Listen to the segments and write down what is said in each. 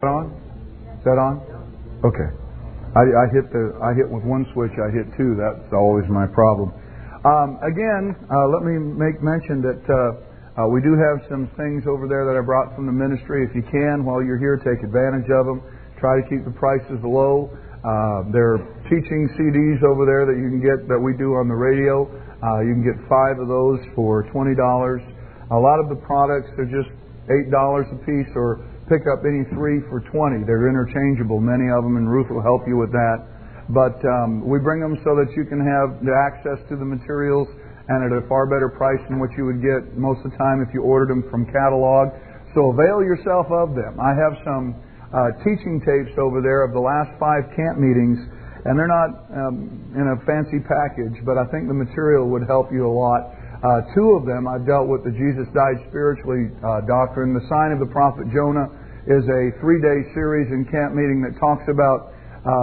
On? Is that on? Okay. I hit with one switch. I hit two. That's always my problem. Again, let me make mention that we do have some things over there that I brought from the ministry. If you can, while you're here, take advantage of them. Try to keep the prices low. There are teaching CDs over there that you can get that we do on the radio. You can get 5 of those for $20. A lot of the products are just $8 a piece, or pick up any 3 for $20. They're interchangeable, many of them, and Ruth will help you with that. But we bring them so that you can have the access to the materials and at a far better price than what you would get most of the time if you ordered them from catalog. So avail yourself of them. I have some teaching tapes over there of the last 5 camp meetings, and they're not in a fancy package, but I think the material would help you a lot. 2 of them I've dealt with the Jesus Died Spiritually doctrine. The Sign of the Prophet Jonah is a 3-day series in camp meeting that talks about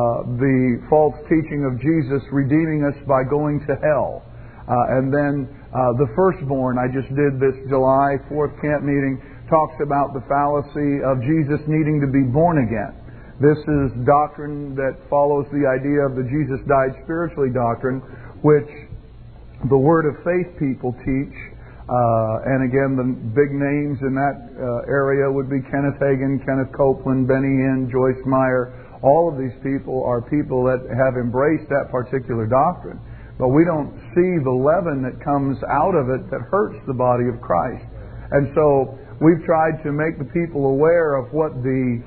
the false teaching of Jesus redeeming us by going to hell. And then the Firstborn, I just did this July 4th camp meeting, talks about the fallacy of Jesus needing to be born again. This is doctrine that follows the idea of the Jesus Died Spiritually doctrine, which the Word of Faith people teach. And again, the big names in that area would be Kenneth Hagin, Kenneth Copeland, Benny Hinn, Joyce Meyer. All of these people are people that have embraced that particular doctrine. But we don't see the leaven that comes out of it that hurts the body of Christ. And so we've tried to make the people aware of what the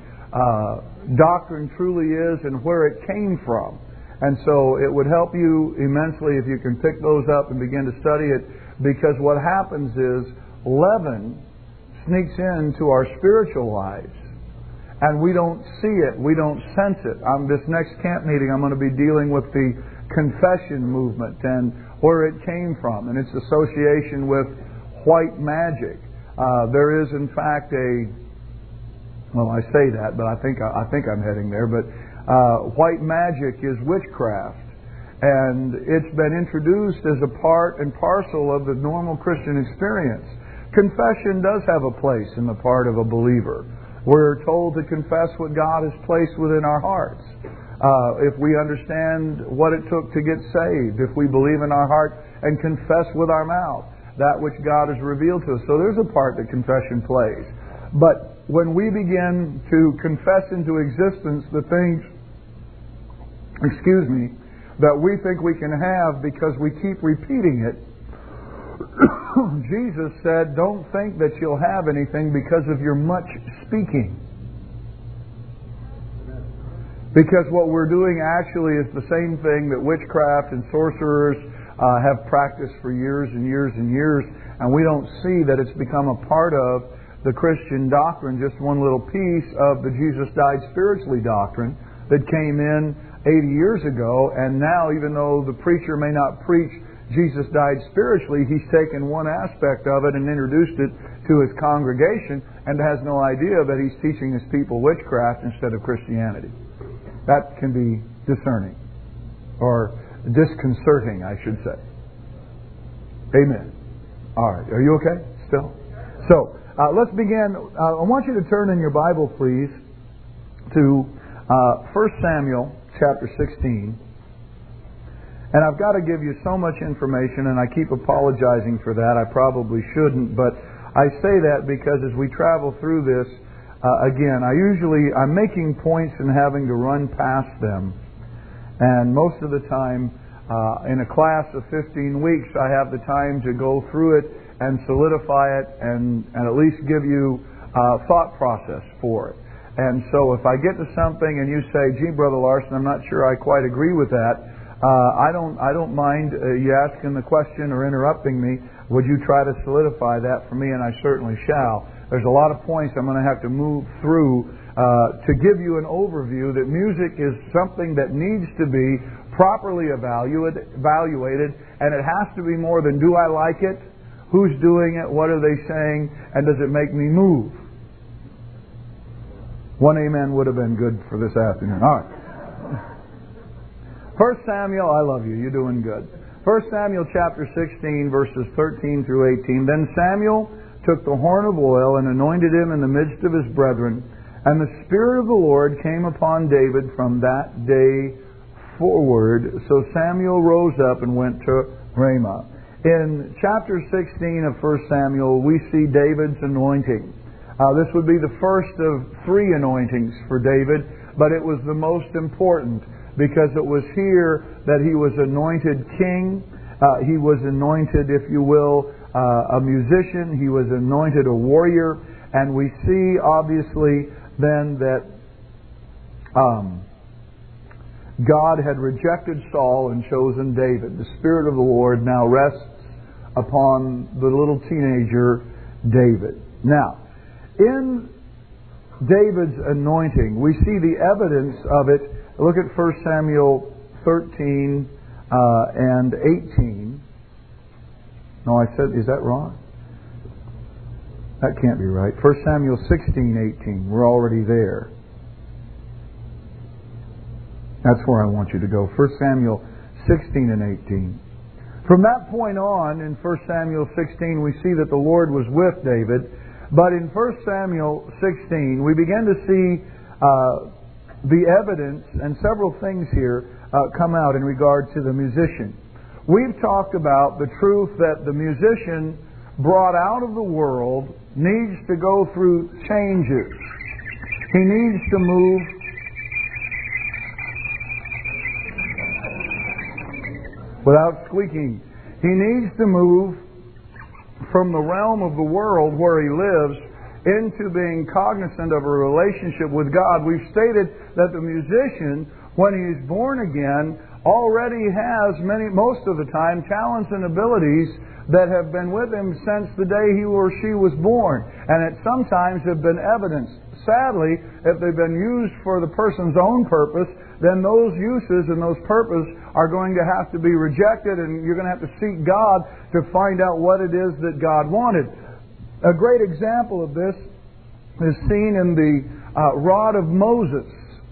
doctrine truly is and where it came from. And so it would help you immensely if you can pick those up and begin to study it, because what happens is leaven sneaks into our spiritual lives and we don't see it, we don't sense it. This next camp meeting I'm going to be dealing with the confession movement and where it came from and its association with white magic. There is in fact I say that, but I think I'm heading there, but white magic is witchcraft, and it's been introduced as a part and parcel of the normal Christian experience. Confession does have a place in the part of a believer. We're told to confess what God has placed within our hearts. If we understand what it took to get saved, if we believe in our heart and confess with our mouth that which God has revealed to us. So there's a part that confession plays. But when we begin to confess into existence the things, that we think we can have because we keep repeating it, Jesus said, don't think that you'll have anything because of your much speaking. Because what we're doing actually is the same thing that witchcraft and sorcerers have practiced for years and years and years, and we don't see that it's become a part of the Christian doctrine, just one little piece of the Jesus Died Spiritually doctrine that came in 80 years ago, and now even though the preacher may not preach Jesus died spiritually, he's taken one aspect of it and introduced it to his congregation and has no idea that he's teaching his people witchcraft instead of Christianity. That can be discerning, or disconcerting, I should say. Amen. All right, are you okay still? So, let's begin. I want you to turn in your Bible, please, to 1 Samuel chapter 16. And I've got to give you so much information, and I keep apologizing for that. I probably shouldn't, but I say that because as we travel through this, again, I'm making points and having to run past them. And most of the time, in a class of 15 weeks, I have the time to go through it and solidify it and at least give you a thought process for it. And so if I get to something and you say, gee, Brother Larson, I'm not sure I quite agree with that, I don't mind you asking the question or interrupting me. Would you try to solidify that for me? And I certainly shall. There's a lot of points I'm going to have to move through to give you an overview that music is something that needs to be properly evaluated, and it has to be more than do I like it, who's doing it, what are they saying, and does it make me move? One amen would have been good for this afternoon. All right. 1 Samuel, I love you. You're doing good. 1 Samuel chapter 16, verses 13 through 18. Then Samuel took the horn of oil and anointed him in the midst of his brethren, And the Spirit of the Lord came upon David from that day forward. So Samuel rose up and went to Ramah. In chapter 16 of 1 Samuel, we see David's anointing. This would be the first of 3 anointings for David, but it was the most important because it was here that he was anointed king. He was anointed, if you will, a musician. He was anointed a warrior. And we see, obviously, then that God had rejected Saul and chosen David. The Spirit of the Lord now rests upon the little teenager David. Now, in David's anointing, we see the evidence of it. Look at 1 Samuel 13 and 18. No, I said, is that wrong? That can't be right. 1 Samuel 16, 18. We're already there. That's where I want you to go. 1 Samuel 16 and 18. From that point on, in 1 Samuel 16, we see that the Lord was with David. But in 1 Samuel 16, we begin to see the evidence and several things here come out in regard to the musician. We've talked about the truth that the musician brought out of the world needs to go through changes. He needs to move without squeaking. He needs to move from the realm of the world where he lives into being cognizant of a relationship with God. We've stated that the musician, when he is born again, already has most of the time, talents and abilities that have been with him since the day he or she was born, and it sometimes have been evidenced. Sadly, if they've been used for the person's own purpose, then those uses and those purposes are going to have to be rejected, and you're going to have to seek God to find out what it is that God wanted. A great example of this is seen in the rod of Moses.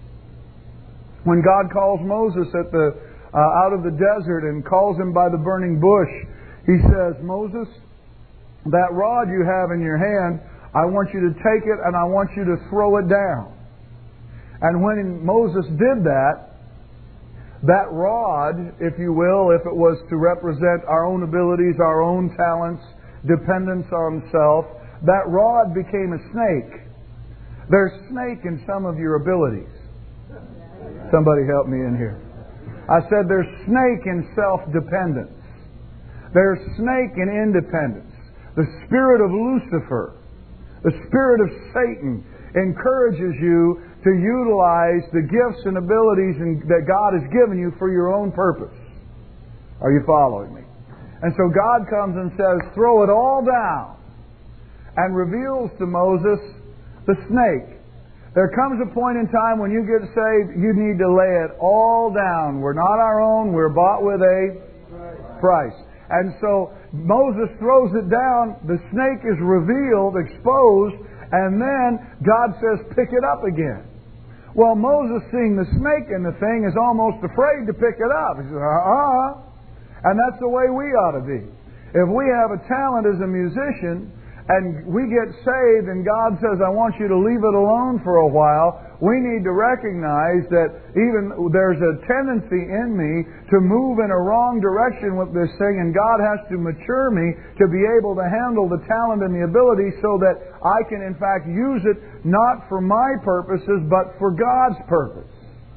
When God calls Moses out of the desert and calls him by the burning bush, He says, Moses, that rod you have in your hand, I want you to take it and I want you to throw it down. And when Moses did that, that rod, if you will, if it was to represent our own abilities, our own talents, dependence on self, that rod became a snake. There's snake in some of your abilities. Somebody help me in here. I said there's snake in self-dependence. There's snake in independence. The spirit of Lucifer, the spirit of Satan, encourages you to utilize the gifts and abilities that God has given you for your own purpose. Are you following me? And so God comes and says, throw it all down, and reveals to Moses the snake. There comes a point in time when you get saved, you need to lay it all down. We're not our own. We're bought with a price. And so Moses throws it down. The snake is revealed, exposed, and then God says, pick it up again. Well, Moses, seeing the snake in the thing, is almost afraid to pick it up. He says, And that's the way we ought to be. If we have a talent as a musician, and we get saved and God says, I want you to leave it alone for a while, we need to recognize that even there's a tendency in me to move in a wrong direction with this thing, and God has to mature me to be able to handle the talent and the ability so that I can in fact use it not for my purposes but for God's purpose.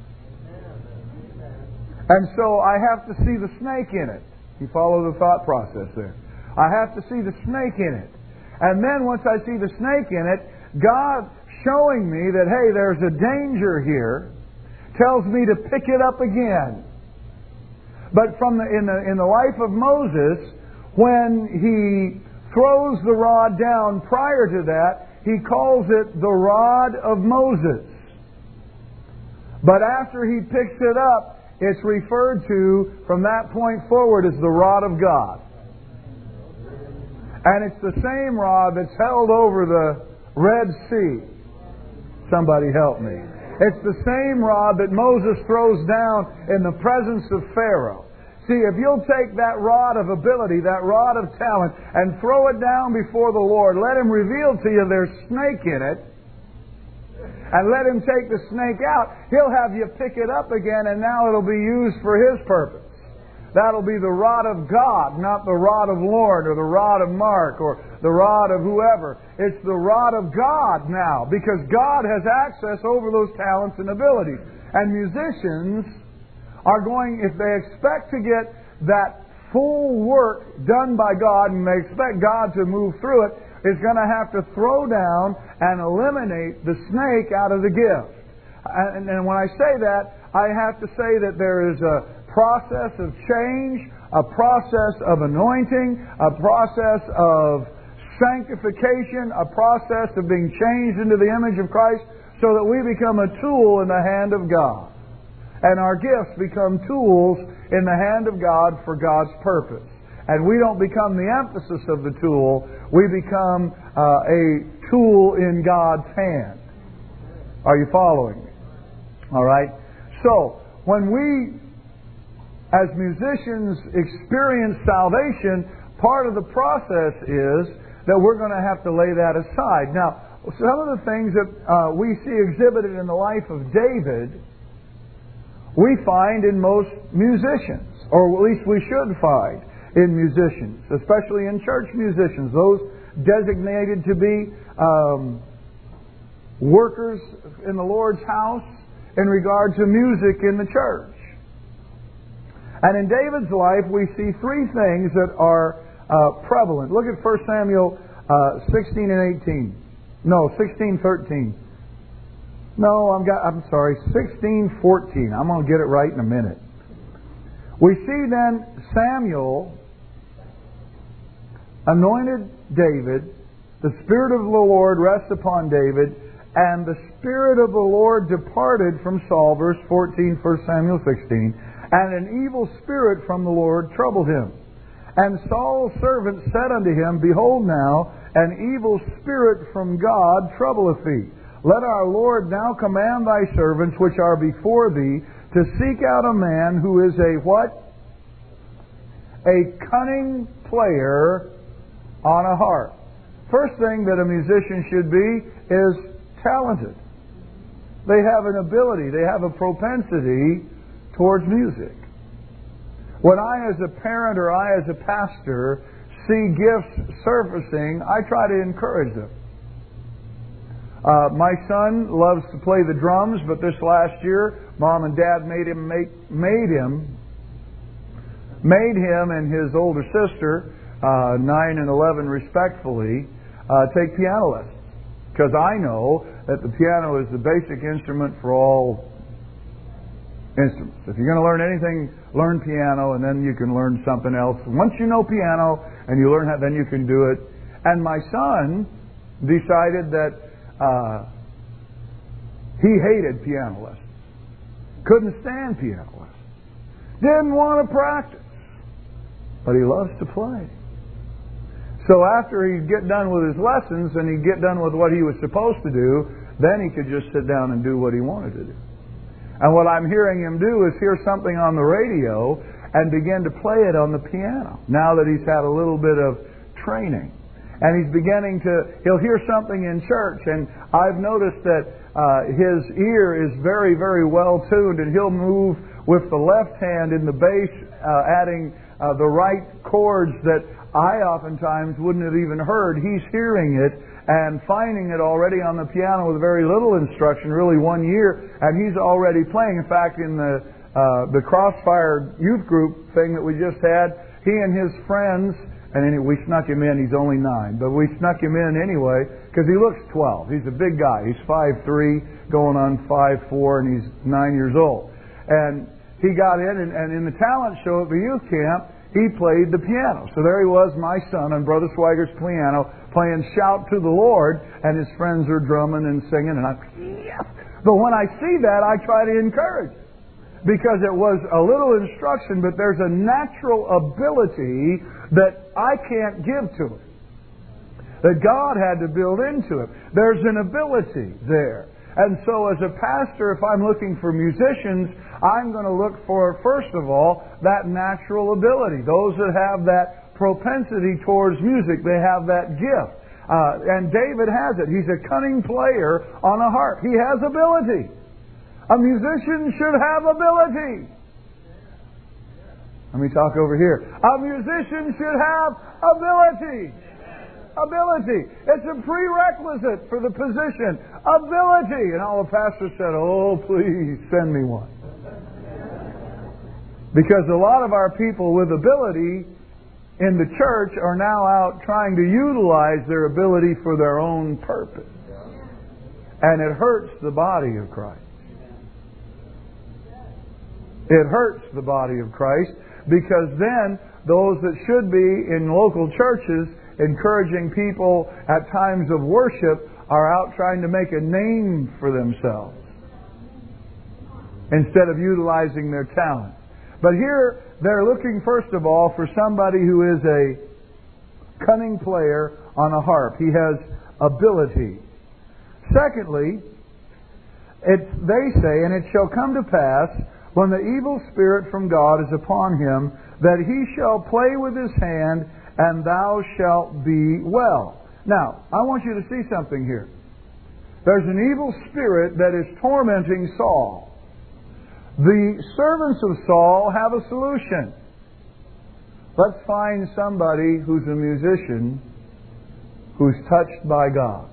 And so I have to see the snake in it. You follow the thought process there. I have to see the snake in it. And then once I see the snake in it, God showing me that, hey, there's a danger here, tells me to pick it up again. But in the life of Moses, when he throws the rod down prior to that, he calls it the rod of Moses. But after he picks it up, it's referred to from that point forward as the rod of God. And it's the same rod that's held over the Red Sea. Somebody help me. It's the same rod that Moses throws down in the presence of Pharaoh. See, if you'll take that rod of ability, that rod of talent, and throw it down before the Lord, let Him reveal to you there's snake in it, and let Him take the snake out, He'll have you pick it up again, and now it'll be used for His purpose. That'll be the rod of God, not the rod of Lord or the rod of Mark or the rod of whoever. It's the rod of God now, because God has access over those talents and abilities. And musicians are going, if they expect to get that full work done by God and they expect God to move through it, is going to have to throw down and eliminate the snake out of the gift. And when I say that, I have to say that there is a process of change, a process of anointing, a process of sanctification, a process of being changed into the image of Christ so that we become a tool in the hand of God. And our gifts become tools in the hand of God for God's purpose. And we don't become the emphasis of the tool, we become a tool in God's hand. Are you following me? All right? So, when we as musicians experience salvation, part of the process is that we're going to have to lay that aside. Now, some of the things that we see exhibited in the life of David, we find in most musicians, or at least we should find in musicians, especially in church musicians, those designated to be workers in the Lord's house in regard to music in the church. And in David's life, we see three things that are prevalent. Look at 1 Samuel 16 and 18. No, 16, 13. No, I'm sorry, 16, 14. I'm going to get it right in a minute. We see then Samuel anointed David. The Spirit of the Lord rests upon David. And the Spirit of the Lord departed from Saul, verse 14, 1 Samuel 16. And an evil spirit from the Lord troubled him. And Saul's servant said unto him, Behold now, an evil spirit from God troubleth thee. Let our Lord now command thy servants which are before thee to seek out a man who is a what? A cunning player on a harp. First thing that a musician should be is talented. They have an ability, they have a propensity towards music. When I as a parent or I as a pastor see gifts surfacing, I try to encourage them. My son loves to play the drums, but this last year, Mom and Dad made him and his older sister, 9 and 11 respectfully, take piano lessons. Because I know that the piano is the basic instrument for all instruments. If you're going to learn anything, learn piano, and then you can learn something else. Once you know piano and you learn how, then you can do it. And my son decided that he hated piano lessons. Couldn't stand piano lessons. Didn't want to practice. But he loves to play. So after he'd get done with his lessons and he'd get done with what he was supposed to do, then he could just sit down and do what he wanted to do. And what I'm hearing him do is hear something on the radio and begin to play it on the piano, now that he's had a little bit of training. And he's he'll hear something in church, and I've noticed that his ear is very, very well tuned, and he'll move with the left hand in the bass, adding the right chords that I oftentimes wouldn't have even heard. He's hearing it and finding it already on the piano with very little instruction, really 1 year, and he's already playing. In fact, in the Crossfire youth group thing that we just had, he and his friends, and we snuck him in, he's only 9, but we snuck him in anyway, because he looks 12. He's a big guy. He's 5'3", going on 5'4", and he's 9 years old. And he got in, and in the talent show at the youth camp, he played the piano. So there he was, my son, on Brother Swiger's piano, playing Shout to the Lord, and his friends are drumming and singing, and I'm, yes! But when I see that, I try to encourage it. Because it was a little instruction, but there's a natural ability that I can't give to it. That God had to build into it. There's an ability there. And so as a pastor, if I'm looking for musicians, I'm going to look for, first of all, that natural ability. Those that have that propensity towards music, they have that gift. And David has it. He's a cunning player on a harp. He has ability. A musician should have ability. Let me talk over here. A musician should have ability. Ability. It's a prerequisite for the position. Ability. And all the pastors said, "Oh, please send me one." Because a lot of our people with ability in the church are now out trying to utilize their ability for their own purpose. And it hurts the body of Christ. It hurts the body of Christ, because then those that should be in local churches encouraging people at times of worship are out trying to make a name for themselves instead of utilizing their talent. But here they're looking first of all for somebody who is a cunning player on a harp. He has ability. Secondly, they say, "And it shall come to pass, when the evil spirit from God is upon him, that he shall play with his hand, and thou shalt be well." Now, I want you to see something here. There's an evil spirit that is tormenting Saul. The servants of Saul have a solution. Let's find somebody who's a musician who's touched by God.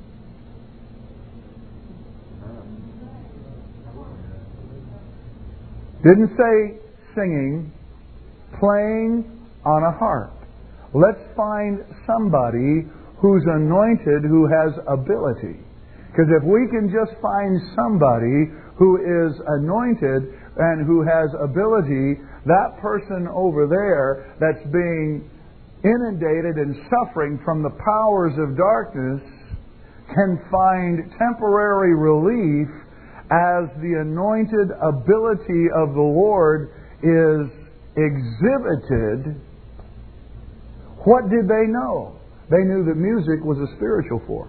Didn't say singing, playing on a harp. Let's find somebody who's anointed, who has ability. Because if we can just find somebody who is anointed and who has ability, that person over there that's being inundated and suffering from the powers of darkness can find temporary relief as the anointed ability of the Lord is exhibited. What did they know? They knew that music was a spiritual force.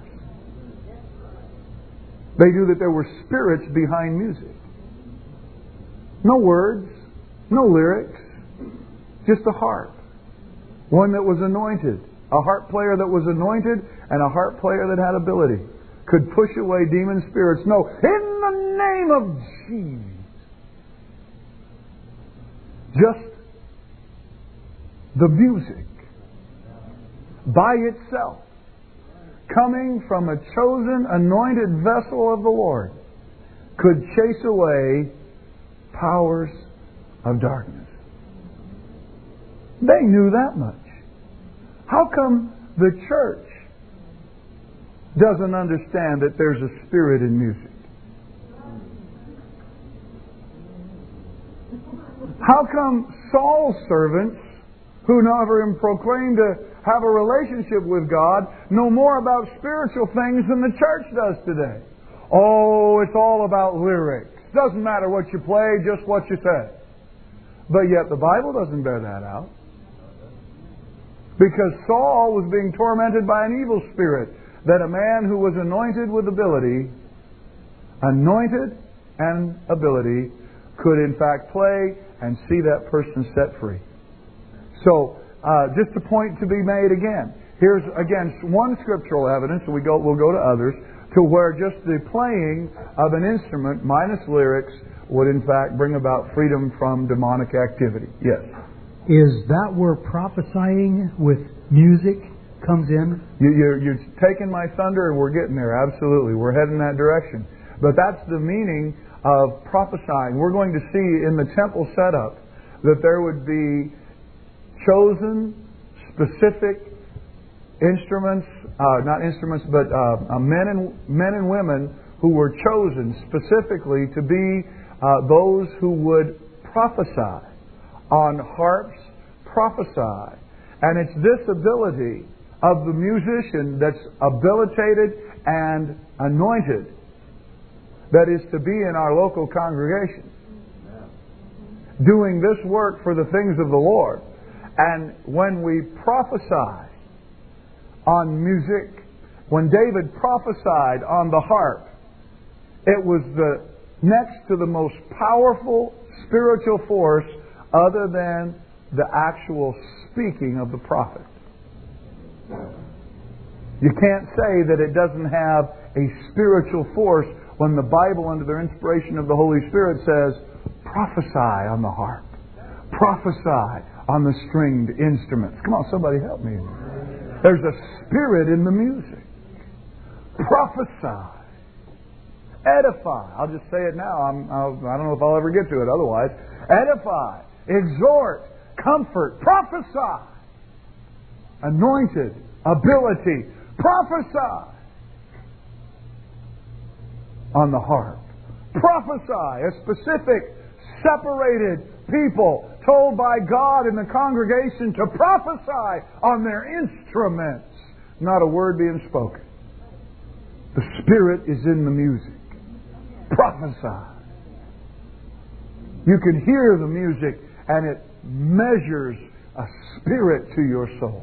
They knew that there were spirits behind music. No words, no lyrics, just a harp. One that was anointed. A harp player that was anointed and a harp player that had ability. Could push away demon spirits. No, in the name of Jesus. Just the music by itself, coming from a chosen, anointed vessel of the Lord, could chase away powers of darkness. They knew that much. How come the church doesn't understand that there's a spirit in music? How come Saul's servants, who never even proclaimed to have a relationship with God, know more about spiritual things than the church does today? Oh, it's all about lyrics. Doesn't matter what you play, just what you say. But yet the Bible doesn't bear that out. Because Saul was being tormented by an evil spirit, that a man who was anointed with ability, anointed and ability, could in fact play and see that person set free. So, just a point to be made again. Here's again one scriptural evidence, and we'll go to others, to where just the playing of an instrument minus lyrics would in fact bring about freedom from demonic activity. Yes? Is that where prophesying with music comes in? You're taking my thunder, and we're getting there. Absolutely. We're heading that direction. But that's the meaning of prophesying. We're going to see in the temple setup that there would be chosen, specific instruments, not instruments, but men and women who were chosen specifically to be those who would prophesy on harps, prophesy. And it's this ability of the musician that's habilitated and anointed that is to be in our local congregation, doing this work for the things of the Lord. And when we prophesy on music, when David prophesied on the harp, it was the next to the most powerful spiritual force other than the actual speaking of the prophet. You can't say that it doesn't have a spiritual force when the Bible, under the inspiration of the Holy Spirit, says, prophesy on the harp. Prophesy on the stringed instruments. Come on, somebody help me. There's a spirit in the music. Prophesy. Edify. I'll just say it now. I don't know if I'll ever get to it otherwise. Edify. Exhort. Comfort. Prophesy. Anointed. Ability. Prophesy. On the harp. Prophesy. A specific, separated people told by God in the congregation to prophesy on their instruments. Not a word being spoken. The Spirit is in the music. Prophesy. You can hear the music and it measures a spirit to your soul.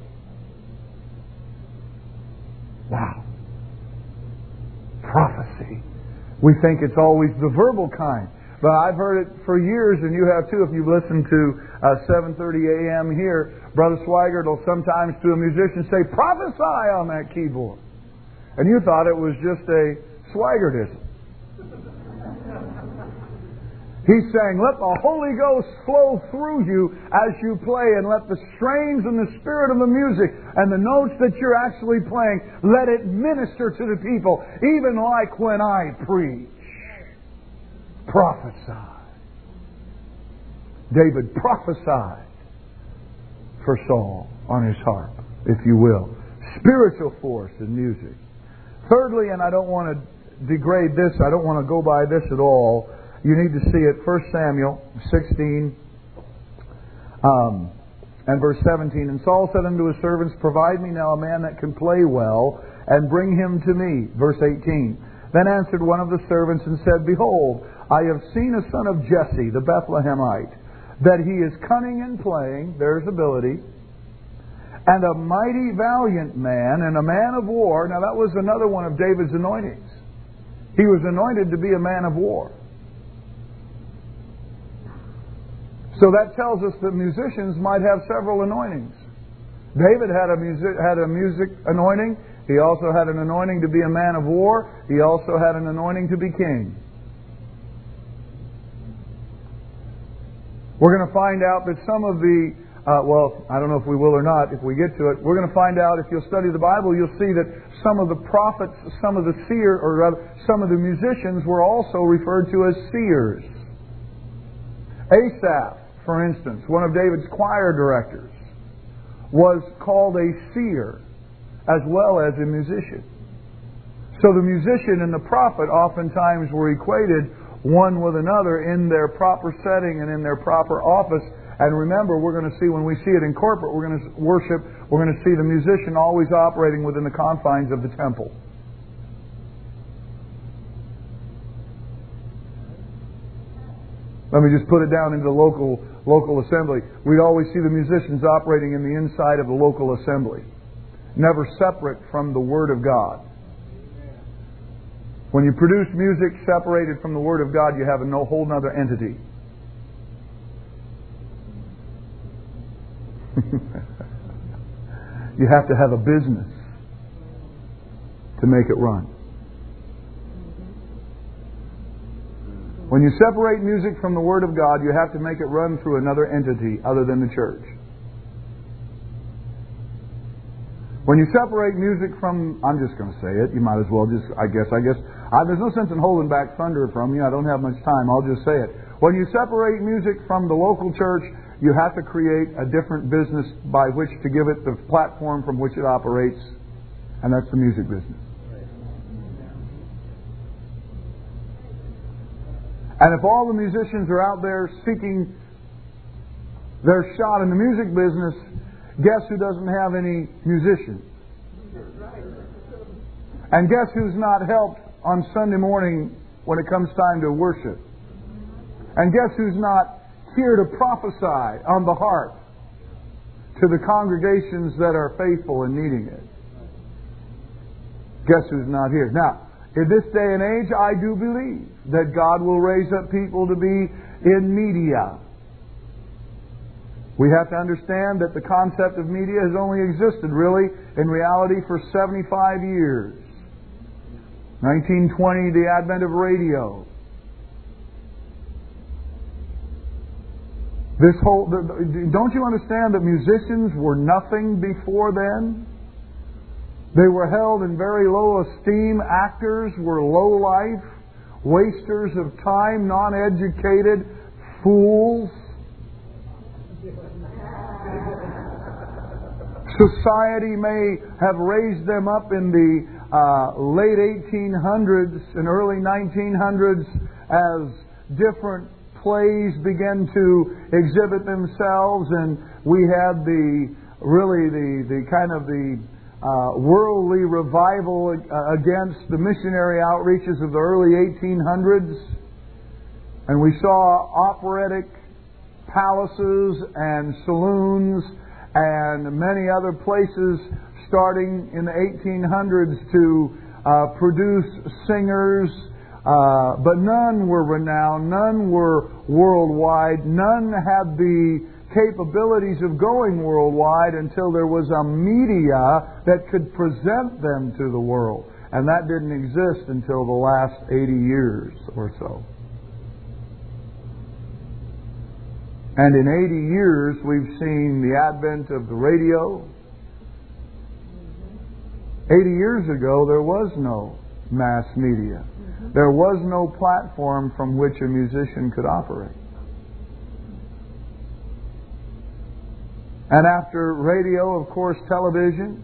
Wow. Prophecy. We think it's always the verbal kind. But I've heard it for years, and you have too if you've listened to 7:30 a.m. here. Brother Swigert will sometimes to a musician say, prophesy on that keyboard. And you thought it was just a Swigertism. He's saying, let the Holy Ghost flow through you as you play, and let the strains and the spirit of the music and the notes that you're actually playing, let it minister to the people, even like when I preach. Prophesy. David prophesied for Saul on his harp, if you will. Spiritual force in music. Thirdly, and I don't want to degrade this, I don't want to go by this at all. You need to see it. 1 Samuel 16 and verse 17. And Saul said unto his servants, provide me now a man that can play well, and bring him to me. Verse 18. Then answered one of the servants and said, behold, I have seen a son of Jesse, the Bethlehemite, that he is cunning in playing, there's ability, and a mighty valiant man, and a man of war. Now that was another one of David's anointings. He was anointed to be a man of war. So that tells us that musicians might have several anointings. David had a music anointing. He also had an anointing to be a man of war. He also had an anointing to be king. We're going to find out that some of the, I don't know if we will or not, if we get to it, we're going to find out, if you'll study the Bible, you'll see that some of the prophets, some of the seers, or rather, some of the musicians were also referred to as seers. Asaph, for instance, one of David's choir directors, was called a seer as well as a musician. So the musician and the prophet oftentimes were equated one with another in their proper setting and in their proper office. And remember, we're going to see, when we see it in corporate, we're going to worship, we're going to see the musician always operating within the confines of the temple. Let me just put it down into the local assembly. We'd always see the musicians operating in the inside of the local assembly, never separate from the Word of God. When you produce music separated from the Word of God, you have a whole other entity. You have to have a business to make it run. When you separate music from the Word of God, you have to make it run through another entity other than the church. When you separate music from, I'm just going to say it, you might as well just, I guess, there's no sense in holding back thunder from you. I don't have much time. I'll just say it. When you separate music from the local church, you have to create a different business by which to give it the platform from which it operates, and that's the music business. And if all the musicians are out there seeking their shot in the music business, guess who doesn't have any musicians? And guess who's not helped on Sunday morning when it comes time to worship? And guess who's not here to prophesy on the harp to the congregations that are faithful and needing it? Guess who's not here? Now, in this day and age, I do believe that God will raise up people to be in media. We have to understand that the concept of media has only existed, really, in reality, for 75 years. 1920, the advent of radio. Don't you understand that musicians were nothing before then? They were held in very low esteem. Actors were low life, wasters of time, non-educated, fools. Society may have raised them up in the late 1800s and early 1900s as different plays began to exhibit themselves, and we had the worldly revival against the missionary outreaches of the early 1800s, and we saw operatic palaces and saloons and many other places starting in the 1800s to produce singers, but none were renowned, none were worldwide, none had the capabilities of going worldwide until there was a media that could present them to the world. And that didn't exist until the last 80 years or so. And in 80 years, we've seen the advent of the radio. 80 years ago, there was no mass media. There was no platform from which a musician could operate. And after radio, of course, television.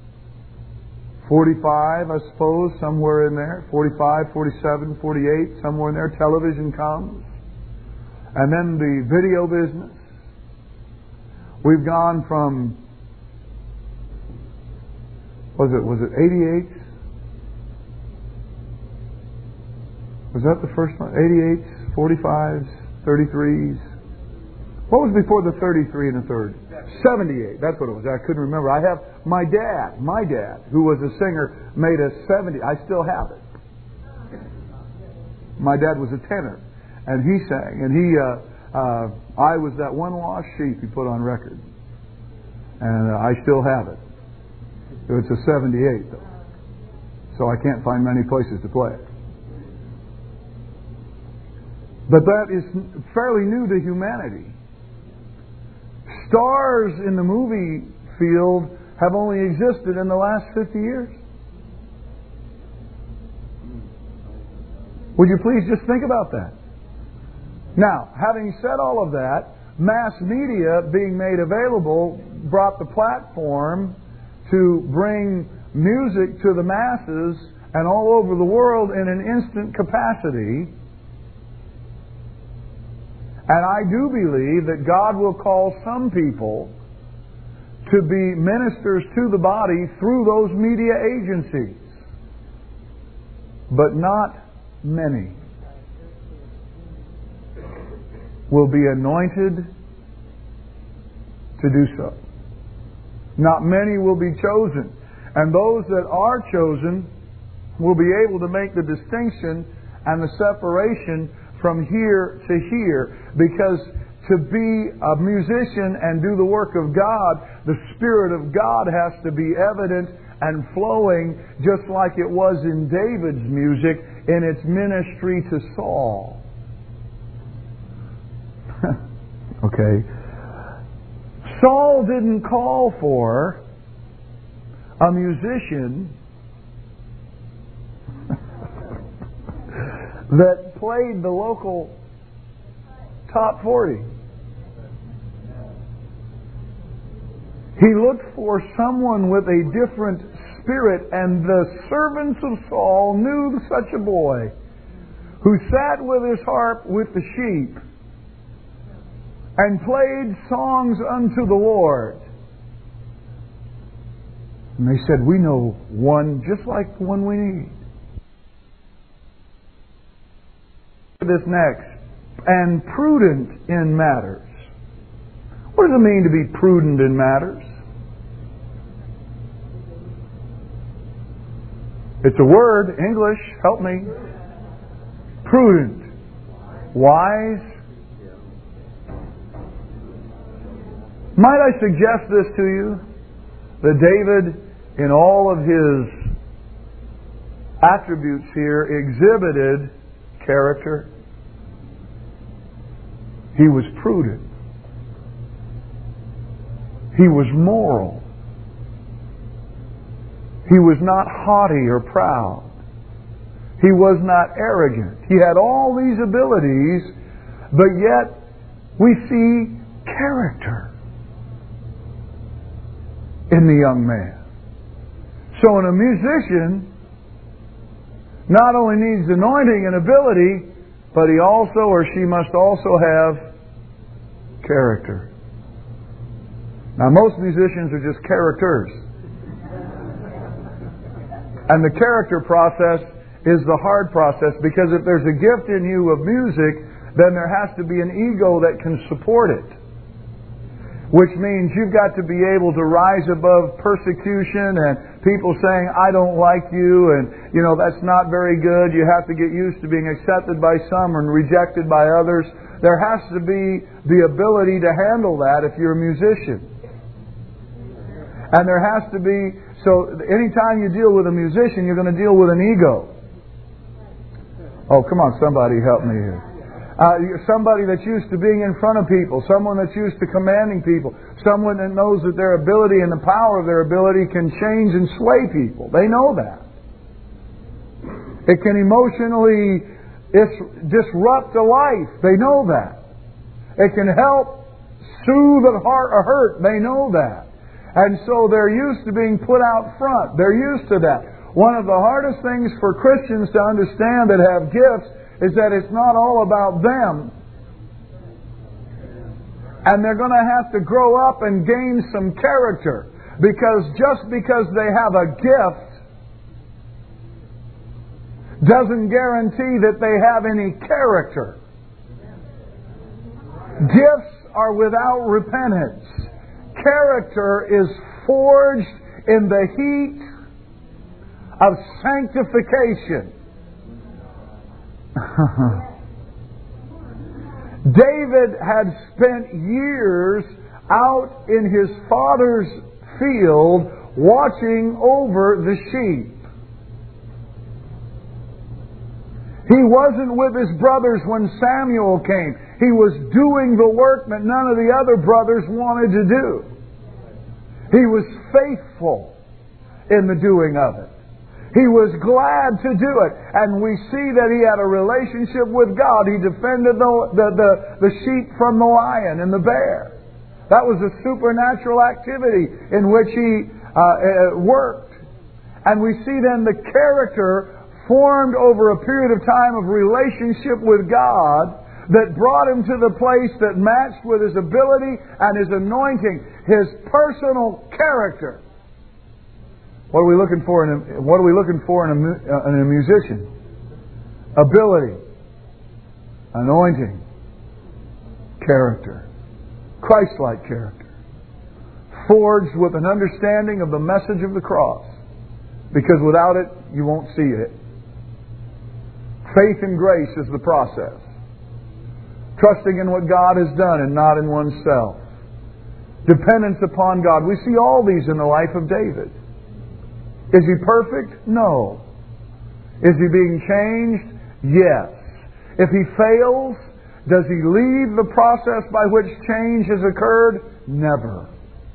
45, I suppose, somewhere in there. 45, 47, 48, somewhere in there, television comes. And then the video business. We've gone from, was it 88? Was that the first one? 88s, 45s, 33s. What was before the 33 and a third? 78. That's what it was. I couldn't remember. I have my dad, who was a singer, made a 70. I still have it. My dad was a tenor, and he sang, and I was that one lost sheep he put on record, and I still have it. It's a 78 though, so I can't find many places to play it. But that is fairly new to humanity. Stars in the movie field have only existed in the last 50 years. Would you please just think about that? Now, having said all of that, mass media being made available brought the platform to bring music to the masses and all over the world in an instant capacity. And I do believe that God will call some people to be ministers to the body through those media agencies. But not many will be anointed to do so. Not many will be chosen. And those that are chosen will be able to make the distinction and the separation from here to here. Because to be a musician and do the work of God, the Spirit of God has to be evident and flowing, just like it was in David's music in its ministry to Saul. Okay. Saul didn't call for a musician that played the local top 40. He looked for someone with a different spirit, and the servants of Saul knew such a boy who sat with his harp with the sheep and played songs unto the Lord. And they said, we know one just like the one we need. This next, and prudent in matters. What does it mean to be prudent in matters? It's a word, English, help me. Prudent. Wise. Might I suggest this to you? That David, in all of his attributes here, exhibited character. He was prudent. He was moral. He was not haughty or proud. He was not arrogant. He had all these abilities, but yet we see character in the young man. So in a musician, not only needs anointing and ability, but he also or she must also have character. Now most musicians are just characters. And the character process is the hard process, because if there's a gift in you of music, then there has to be an ego that can support it. Which means you've got to be able to rise above persecution and people saying, I don't like you, and that's not very good. You have to get used to being accepted by some and rejected by others. There has to be the ability to handle that if you're a musician. And there has to be, so anytime you deal with a musician, you're going to deal with an ego. Oh, come on, somebody help me here. Somebody that's used to being in front of people, someone that's used to commanding people, someone that knows that their ability and the power of their ability can change and sway people. They know that. It can emotionally disrupt a life. They know that. It can help soothe a hurt. They know that. And so they're used to being put out front. They're used to that. One of the hardest things for Christians to understand that have gifts is that it's not all about them. And they're going to have to grow up and gain some character. Because just because they have a gift doesn't guarantee that they have any character. Gifts are without repentance. Character is forged in the heat of sanctification. David had spent years out in his father's field watching over the sheep. He wasn't with his brothers when Samuel came. He was doing the work that none of the other brothers wanted to do. He was faithful in the doing of it. He was glad to do it. And we see that he had a relationship with God. He defended the sheep from the lion and the bear. That was a supernatural activity in which he worked. And we see then the character formed over a period of time of relationship with God that brought him to the place that matched with his ability and his anointing, his personal character. What are we looking for in a musician? Ability, anointing, character, Christ-like character, forged with an understanding of the message of the cross. Because without it, you won't see it. Faith and grace is the process. Trusting in what God has done and not in oneself. Dependence upon God. We see all these in the life of David. Is he perfect? No. Is he being changed? Yes. If he fails, does he leave the process by which change has occurred? Never.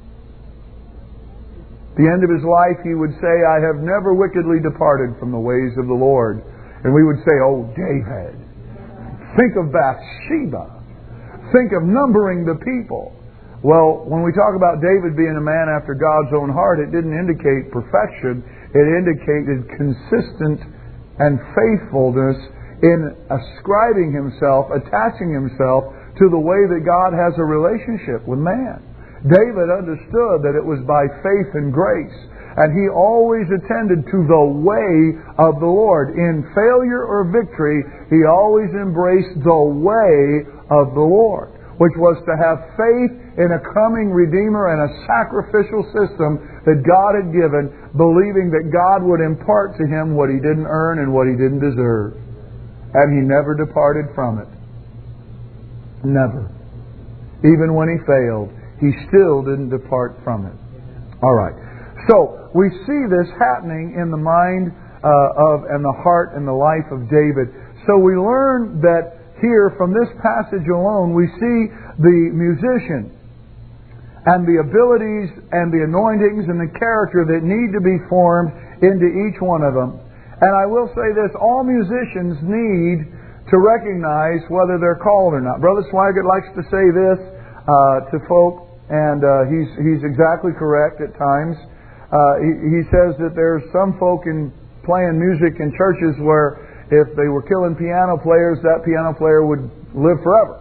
At the end of his life, he would say, I have never wickedly departed from the ways of the Lord. And we would say, oh, David, think of Bathsheba. Think of numbering the people. Well, when we talk about David being a man after God's own heart, it didn't indicate perfection. It indicated consistent and faithfulness in ascribing himself, attaching himself to the way that God has a relationship with man. David understood that it was by faith and grace. And he always attended to the way of the Lord. In failure or victory, he always embraced the way of the Lord, which was to have faith in a coming Redeemer and a sacrificial system that God had given, believing that God would impart to him what he didn't earn and what he didn't deserve. And he never departed from it. Never. Even when he failed, He still didn't depart from it. All right. So we see this happening in the mind and the heart and the life of David. So we learn that here from this passage alone we see the musician and the abilities and the anointings and the character that need to be formed into each one of them. And I will say this, all musicians need to recognize whether they're called or not. Brother Swaggart likes to say this to folk, and he's exactly correct at times. He says that there's some folk in playing music in churches where if they were killing piano players, that piano player would live forever.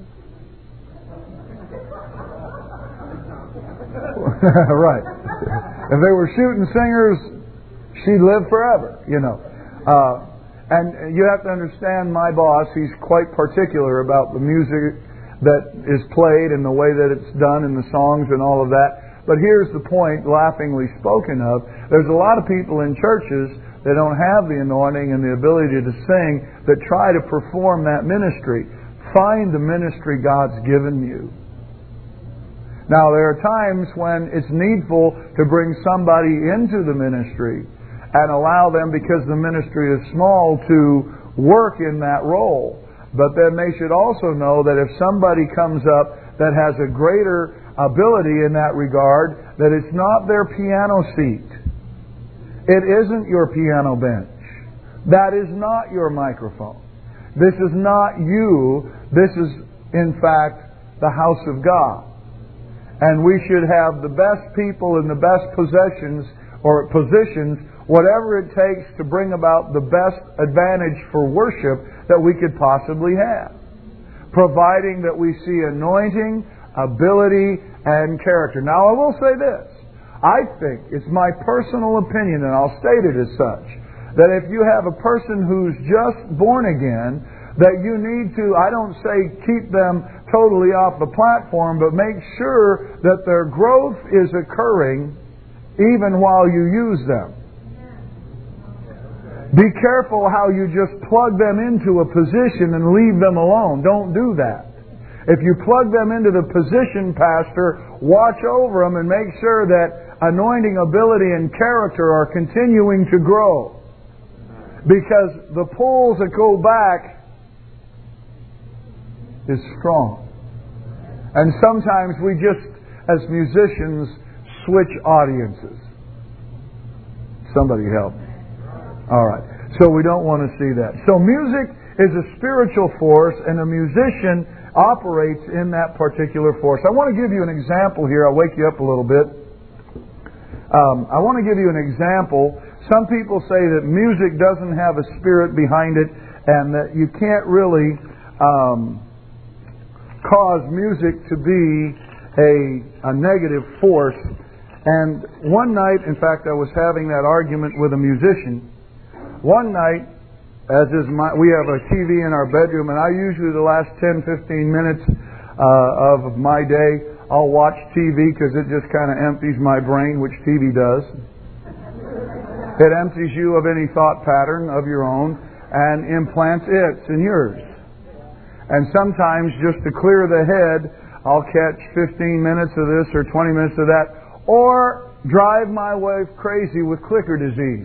Right. If they were shooting singers, she'd live forever, you know. And you have to understand my boss, he's quite particular about the music that is played and the way that it's done and the songs and all of that. But here's the point, laughingly spoken of. There's a lot of people in churches that don't have the anointing and the ability to sing that try to perform that ministry. Find the ministry God's given you. Now, there are times when it's needful to bring somebody into the ministry and allow them, because the ministry is small, to work in that role. But then they should also know that if somebody comes up that has a greater ability in that regard, that it's not their piano seat. It isn't your piano bench. That is not your microphone. This is not you. This is, in fact, the house of God. And we should have the best people in the best positions, whatever it takes to bring about the best advantage for worship that we could possibly have. Providing that we see anointing, ability, and character. Now, I will say this. I think, it's my personal opinion, and I'll state it as such, that if you have a person who's just born again, that you need to, I don't say keep them totally off the platform, but make sure that their growth is occurring even while you use them. Be careful how you just plug them into a position and leave them alone. Don't do that. If you plug them into the position, Pastor, watch over them and make sure that anointing, ability, and character are continuing to grow. Because the pulls that go back is strong. And sometimes we just, as musicians, switch audiences. Somebody help me. All right. So we don't want to see that. So music is a spiritual force, and a musician operates in that particular force. I want to give you an example here. I'll wake you up a little bit. I want to give you an example. Some people say that music doesn't have a spirit behind it, and that you can't really cause music to be a negative force. And one night, in fact, I was having that argument with a musician. One night, we have a TV in our bedroom, and I usually the last 10-15 minutes of my day, I'll watch TV because it just kind of empties my brain, which TV does. It empties you of any thought pattern of your own and implants its in yours. And sometimes, just to clear the head, I'll catch 15 minutes of this or 20 minutes of that, or drive my wife crazy with clicker disease.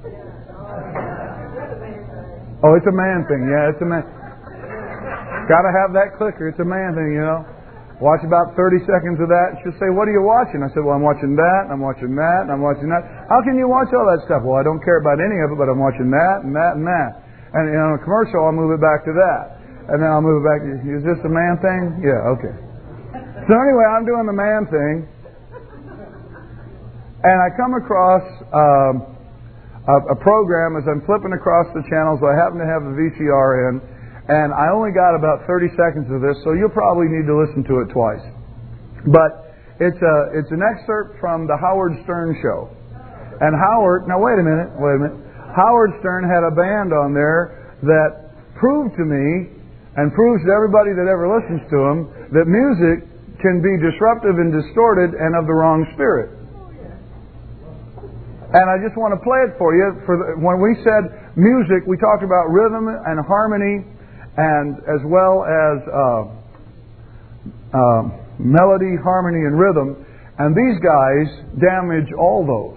Oh, it's a man thing. Yeah, it's a man. Got to have that clicker. It's a man thing, you know. Watch about 30 seconds of that. She'll say, "What are you watching?" I said, "Well, I'm watching that, and I'm watching that, and I'm watching that." "How can you watch all that stuff?" "Well, I don't care about any of it, but I'm watching that, and that, and that." And on a commercial, I'll move it back to that. And then I'll move it back to, "Is this a man thing?" "Yeah, okay." So anyway, I'm doing the man thing. And I come across a program as I'm flipping across the channels. I happen to have the VCR in, and I only got about 30 seconds of this, so you'll probably need to listen to it twice. But it's an excerpt from the Howard Stern show. And Howard, now wait a minute. Howard Stern had a band on there that proved to me, and proves to everybody that ever listens to him, that music can be disruptive and distorted and of the wrong spirit. And I just want to play it for you. When we said music, we talked about rhythm and harmony, and as well as melody, harmony, and rhythm, and these guys damage all those.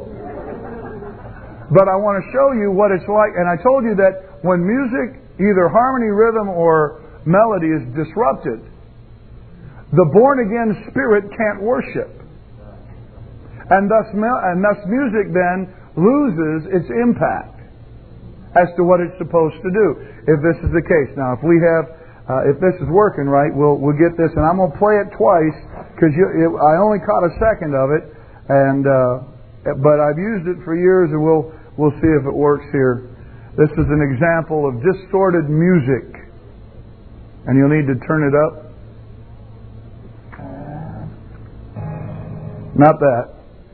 But I want to show you what it's like, and I told you that when music, either harmony, rhythm, or melody is disrupted, the born-again spirit can't worship. And thus music then loses its impact as to what it's supposed to do, if this is the case. Now, if this is working right, we'll get this, and I'm going to play it twice, because I only caught a second of it, but I've used it for years, and we'll see if it works here. This is an example of distorted music, and you'll need to turn it up. Not that.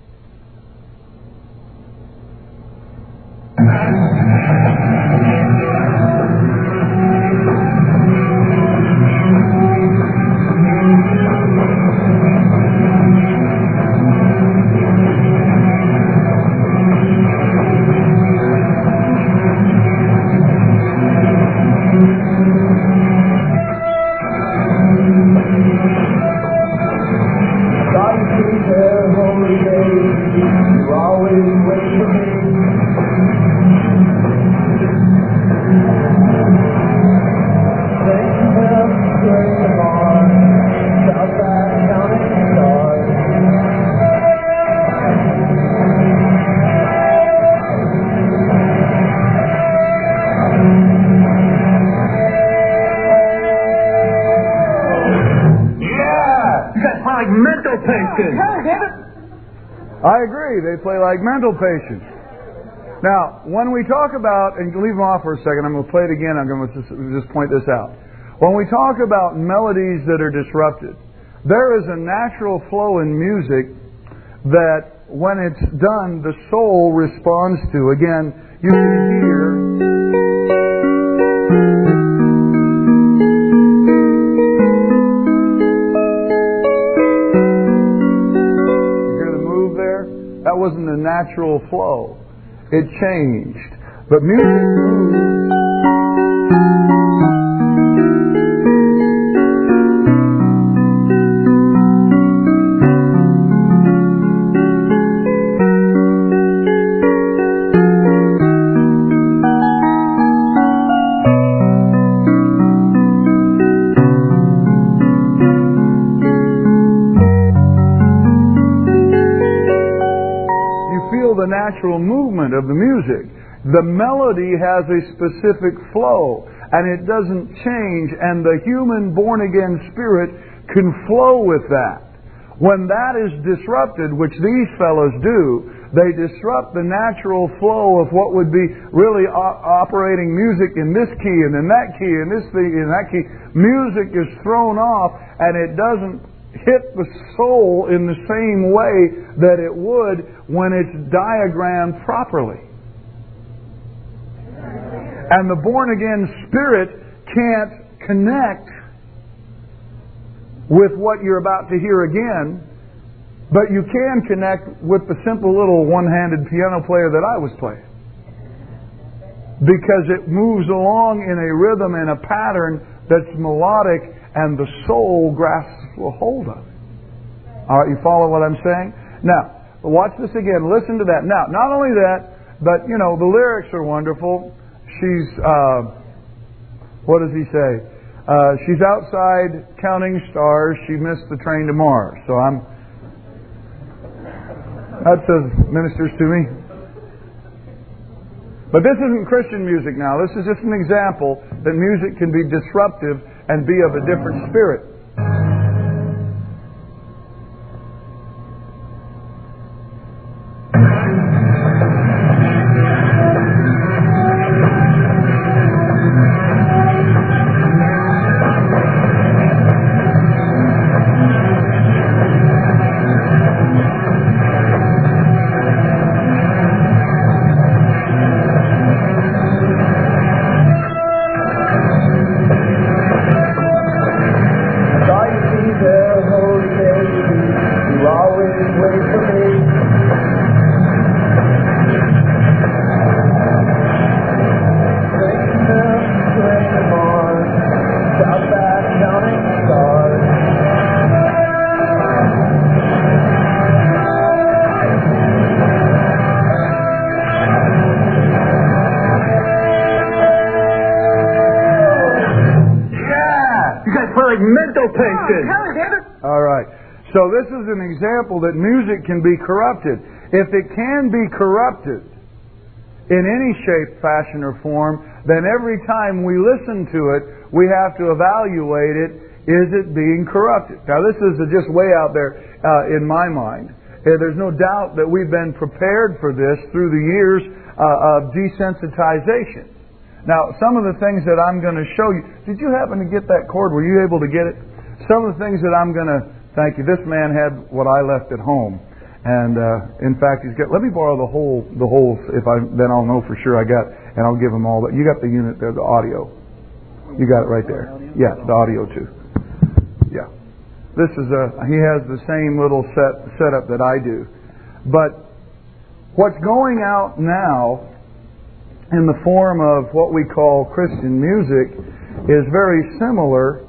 I agree. They play like mental patients. Now, when we talk about, and leave them off for a second, I'm going to play it again. I'm going to just point this out. When we talk about melodies that are disrupted, there is a natural flow in music that, when it's done, the soul responds to. Again, you can hear. That wasn't a natural flow. It changed. But music moves. The natural movement of the music. The melody has a specific flow, and it doesn't change, and the human born-again spirit can flow with that. When that is disrupted, which these fellows do, they disrupt the natural flow of what would be really operating music in this key, and in that key, and this thing, in that key. Music is thrown off, and it doesn't hit the soul in the same way that it would when it's diagrammed properly. And the born-again spirit can't connect with what you're about to hear again, but you can connect with the simple little one-handed piano player that I was playing. Because it moves along in a rhythm and a pattern that's melodic, and the soul grasps a hold of it. All right, you follow what I'm saying? Now, watch this again. Listen to that. Now, not only that, but, the lyrics are wonderful. She's, what does he say? She's outside counting stars. She missed the train to Mars. So that says, ministers to me. But this isn't Christian music now. This is just an example that music can be disruptive and be of a different spirit. for like mental patients. All right. So this is an example that music can be corrupted. If it can be corrupted in any shape, fashion, or form, then every time we listen to it, we have to evaluate it. Is it being corrupted? Now, this is just way out there in my mind. There's no doubt that we've been prepared for this through the years of desensitization. Now, some of the things that I'm going to show you... Did you happen to get that cord? Were you able to get it? Some of the things that I'm going to... Thank you. This man had what I left at home. And in fact, he's got... Let me borrow the whole... Then I'll know for sure I got... And I'll give him all that. You got the unit there, the audio. You got it right there. Yeah, the audio too. Yeah. This is he has the same little setup that I do. But what's going out now in the form of what we call Christian music is very similar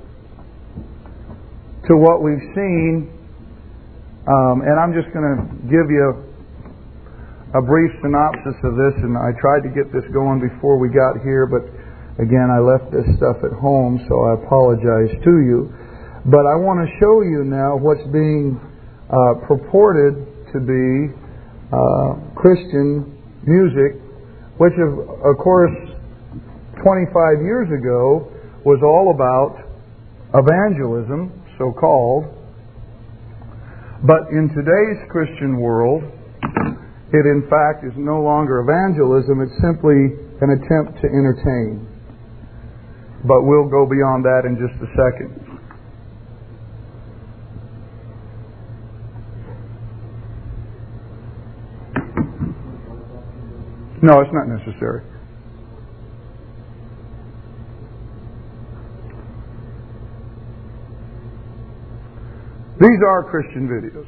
to what we've seen. And I'm just going to give you a brief synopsis of this. And I tried to get this going before we got here, but again, I left this stuff at home, so I apologize to you. But I want to show you now what's being purported to be Christian music, which of course 25 years ago was all about evangelism, so-called. But in today's Christian world, it in fact is no longer evangelism, it's simply an attempt to entertain. But we'll go beyond that in just a second. No, it's not necessary. These are Christian videos.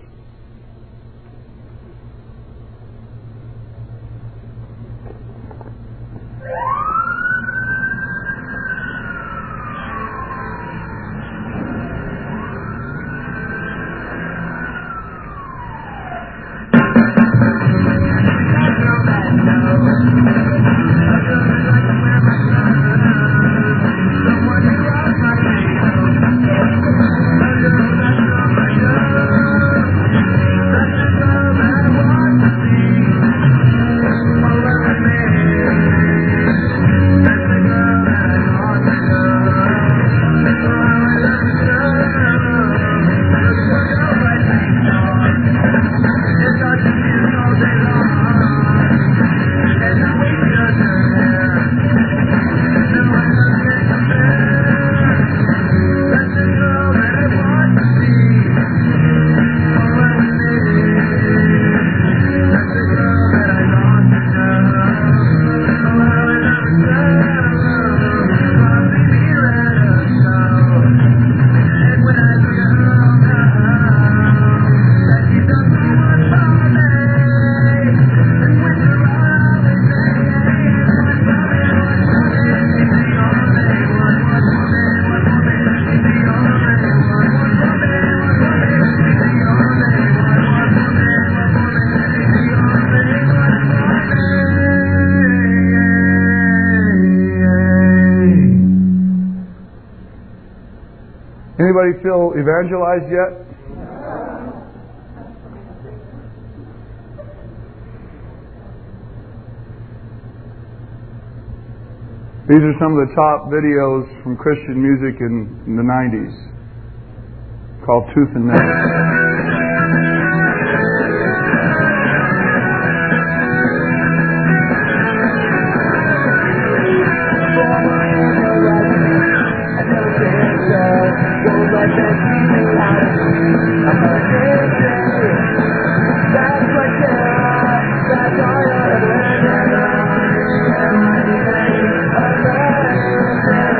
Anybody feel evangelized yet? These are some of the top videos from Christian music in the 90s, called Tooth and Nail.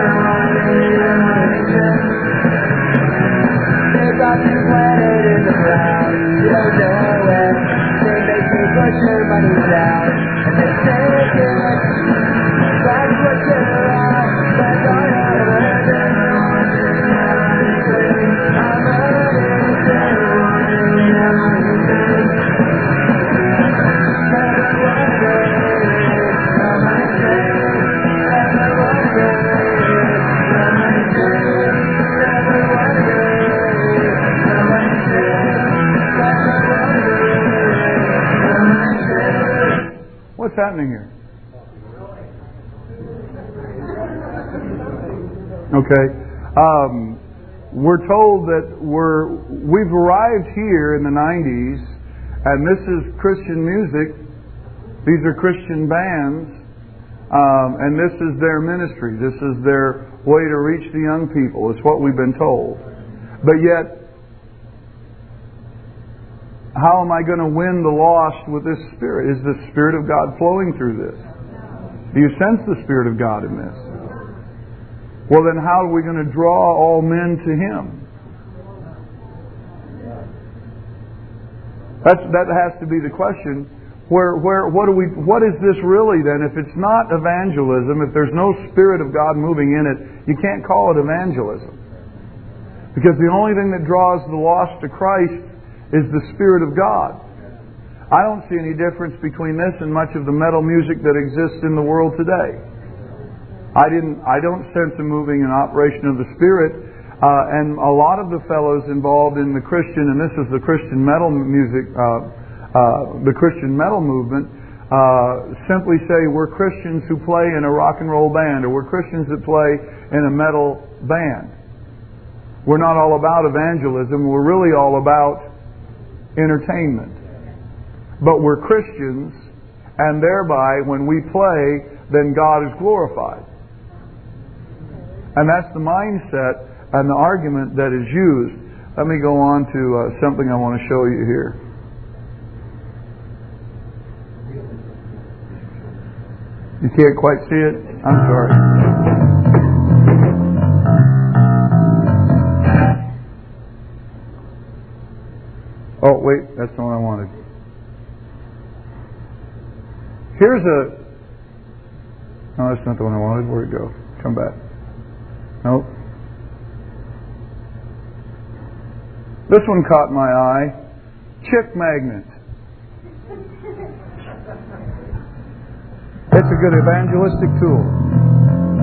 Planted in the What's happening here? Okay. We're told that we've arrived here in the 90s, and this is Christian music. These are Christian bands, and this is their ministry. This is their way to reach the young people. It's what we've been told. But yet, how am I going to win the lost with this Spirit? Is the Spirit of God flowing through this? Do you sense the Spirit of God in this? Well, then how are we going to draw all men to Him? That has to be the question. What is this really then? If it's not evangelism, if there's no Spirit of God moving in it, you can't call it evangelism. Because the only thing that draws the lost to Christ is the Spirit of God. I don't see any difference between this and much of the metal music that exists in the world today. I don't sense a moving and operation of the Spirit, and a lot of the fellows involved in the Christian, and this is the Christian metal music, the Christian metal movement, simply say we're Christians who play in a rock and roll band, or we're Christians that play in a metal band. We're not all about evangelism. We're really all about entertainment. But we're Christians, and thereby, when we play, then God is glorified. And that's the mindset and the argument that is used. Let me go on to something I want to show you here. You can't quite see it? I'm sorry. Oh, wait, that's the one I wanted. Here's a... No, that's not the one I wanted. Where'd it go? Come back. Nope. This one caught my eye. Chick magnet. It's a good evangelistic tool.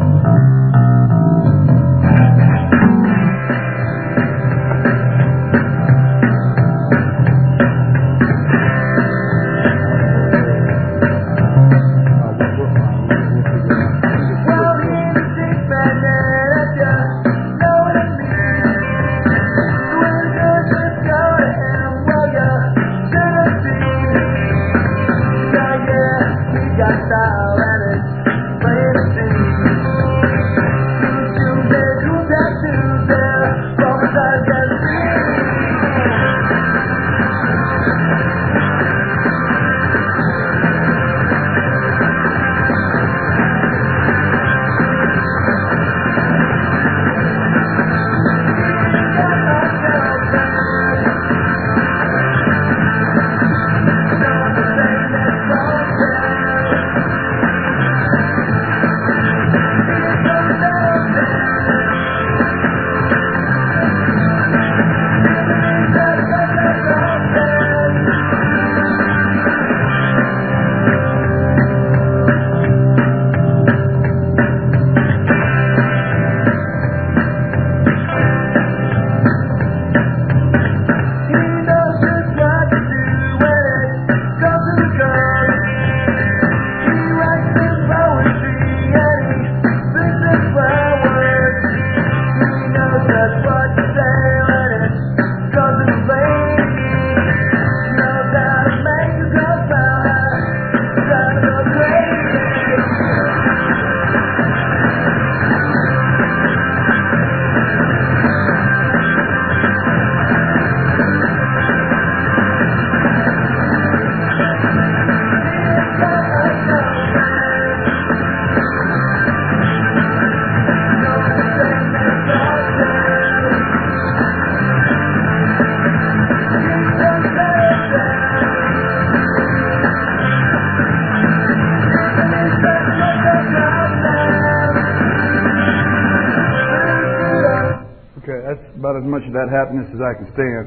About as much of that happiness as I can stand.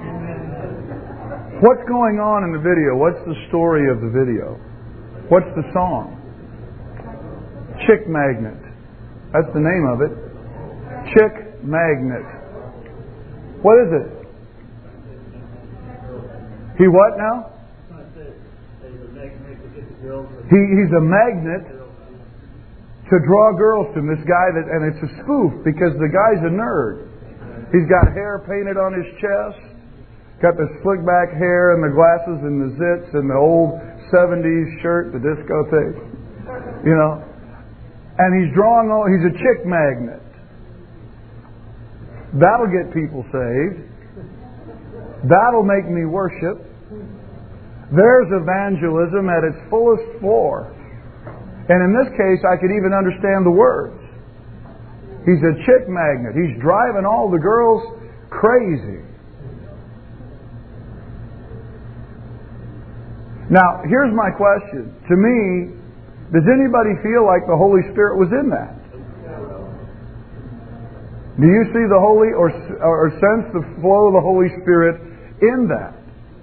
What's going on in the video? What's the story of the video? What's the song? Chick Magnet. That's the name of it. Chick Magnet. What is it? He what now? He's a magnet to draw girls to him. This guy and it's a spoof because the guy's a nerd. He's got hair painted on his chest, got the slick back hair and the glasses and the zits and the old 70s shirt, the disco thing, you know. And he's he's a chick magnet. That'll get people saved. That'll make me worship. There's evangelism at its fullest floor. And in this case, I could even understand the words. He's a chick magnet. He's driving all the girls crazy. Now, here's my question. To me, does anybody feel like the Holy Spirit was in that? Do you see the Holy or sense the flow of the Holy Spirit in that?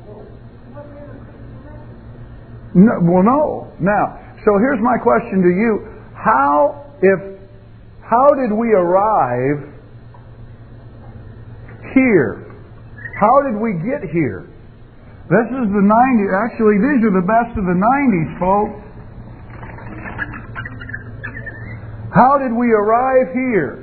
No, well, no. Now, so here's my question to you. How did we arrive here? How did we get here? This is the 90s. Actually, these are the best of the 90s, folks. How did we arrive here?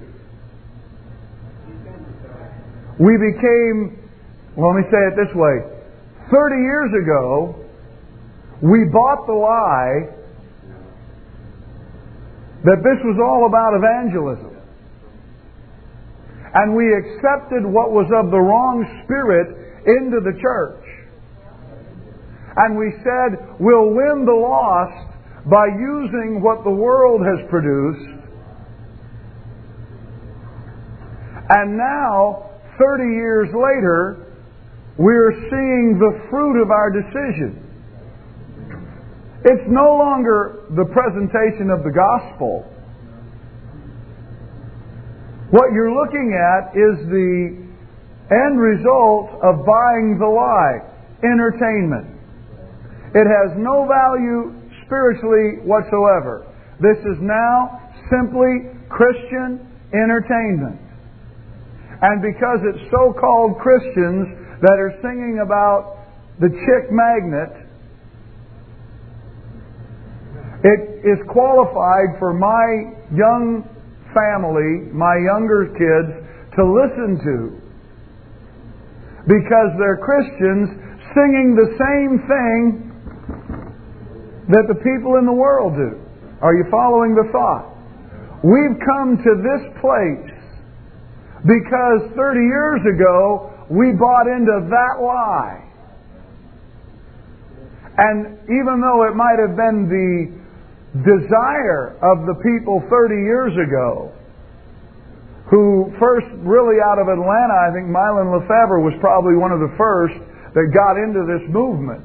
We became, well, let me say it this way. 30 years ago, we bought the lie that this was all about evangelism. And we accepted what was of the wrong spirit into the church. And we said, we'll win the lost by using what the world has produced. And now, 30 years later, we're seeing the fruit of our decision. It's no longer the presentation of the gospel. What you're looking at is the end result of buying the lie, entertainment. It has no value spiritually whatsoever. This is now simply Christian entertainment. And because it's so-called Christians that are singing about the chick magnet, it is qualified for my young family, my younger kids, to listen to. Because they're Christians singing the same thing that the people in the world do. Are you following the thought? We've come to this place because 30 years ago we bought into that lie. And even though it might have been the desire of the people 30 years ago, who first really out of Atlanta, I think Mylon Lefebvre was probably one of the first that got into this movement.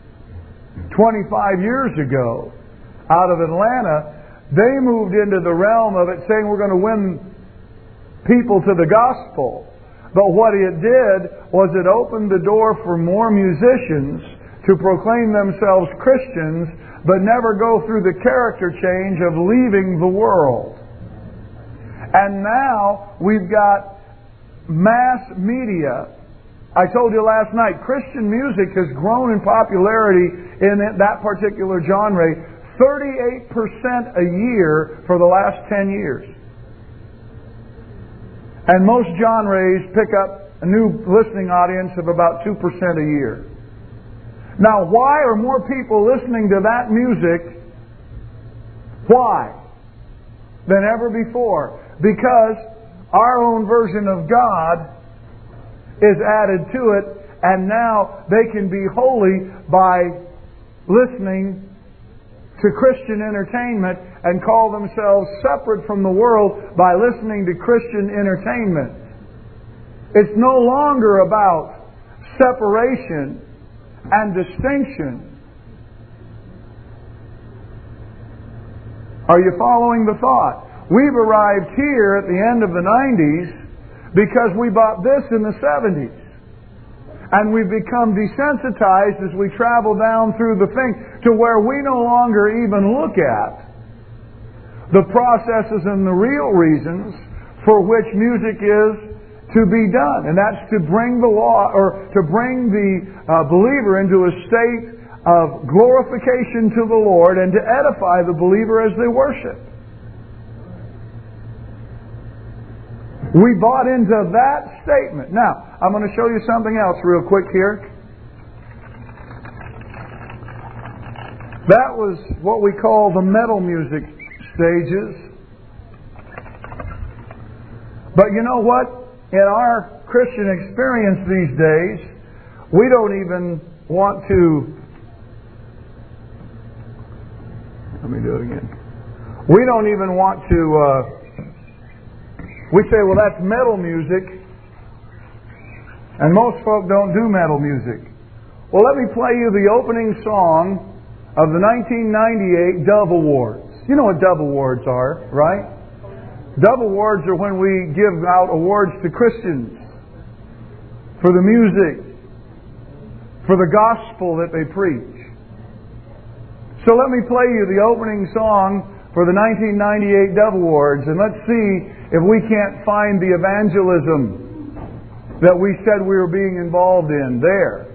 25 years ago, out of Atlanta, they moved into the realm of it saying we're going to win people to the gospel. But what it did was it opened the door for more musicians to proclaim themselves Christians, but never go through the character change of leaving the world. And now we've got mass media. I told you last night, Christian music has grown in popularity in that particular genre 38% a year for the last 10 years. And most genres pick up a new listening audience of about 2% a year. Now, why are more people listening to that music? Why? Than ever before? Because our own version of God is added to it, and now they can be holy by listening to Christian entertainment and call themselves separate from the world by listening to Christian entertainment. It's no longer about separation and distinction. Are you following the thought? We've arrived here at the end of the 90s because we bought this in the 70s. And we've become desensitized as we travel down through the thing to where we no longer even look at the processes and the real reasons for which music is to be done. And that's to bring the law, or to bring the believer into a state of glorification to the Lord and to edify the believer as they worship. We bought into that statement. Now, I'm going to show you something else real quick here. That was what we call the metal music stages. But you know what? In our Christian experience these days, we don't even want to... Let me do it again. We don't even want to... we say, well, that's metal music. And most folk don't do metal music. Well, let me play you the opening song of the 1998 Dove Awards. You know what Dove Awards are, right? Dove Awards are when we give out awards to Christians for the music, for the gospel that they preach. So let me play you the opening song for the 1998 Dove Awards, and let's see if we can't find the evangelism that we said we were being involved in there.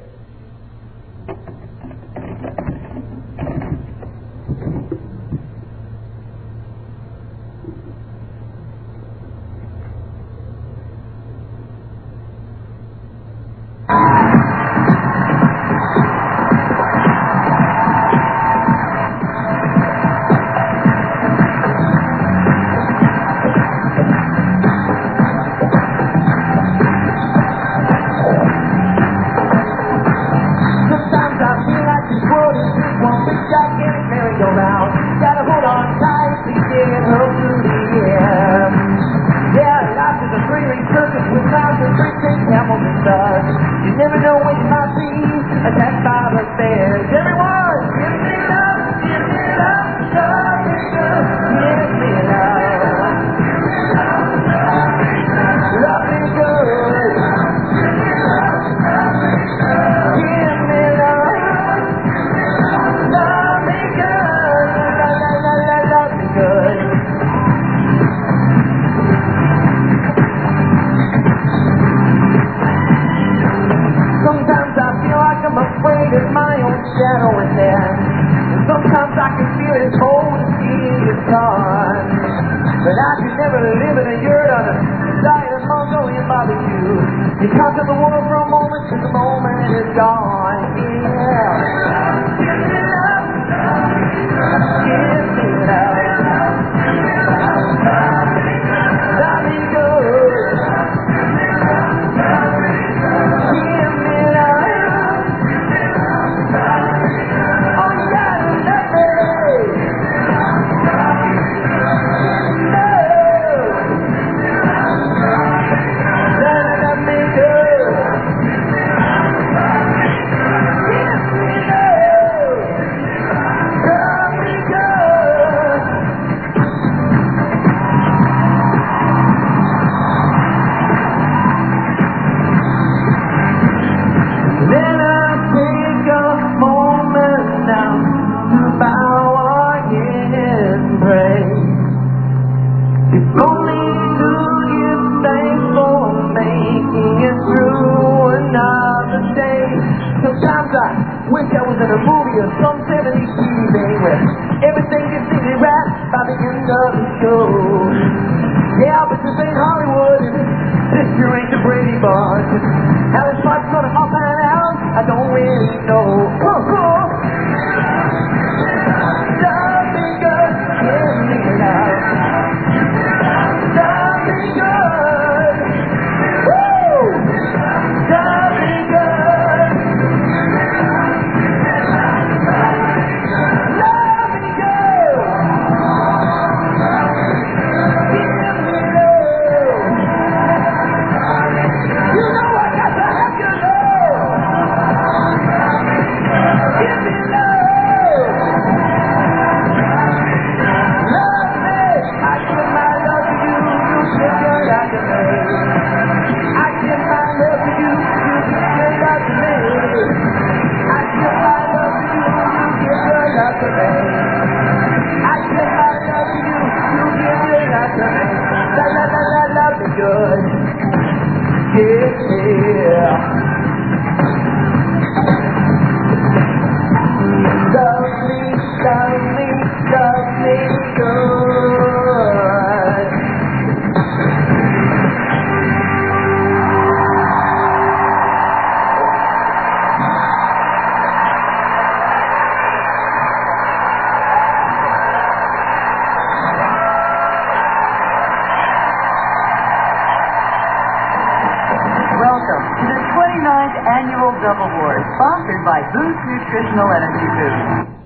Welcome to the 29th Annual Dove Award, sponsored by Boost Nutritional Energy Boost.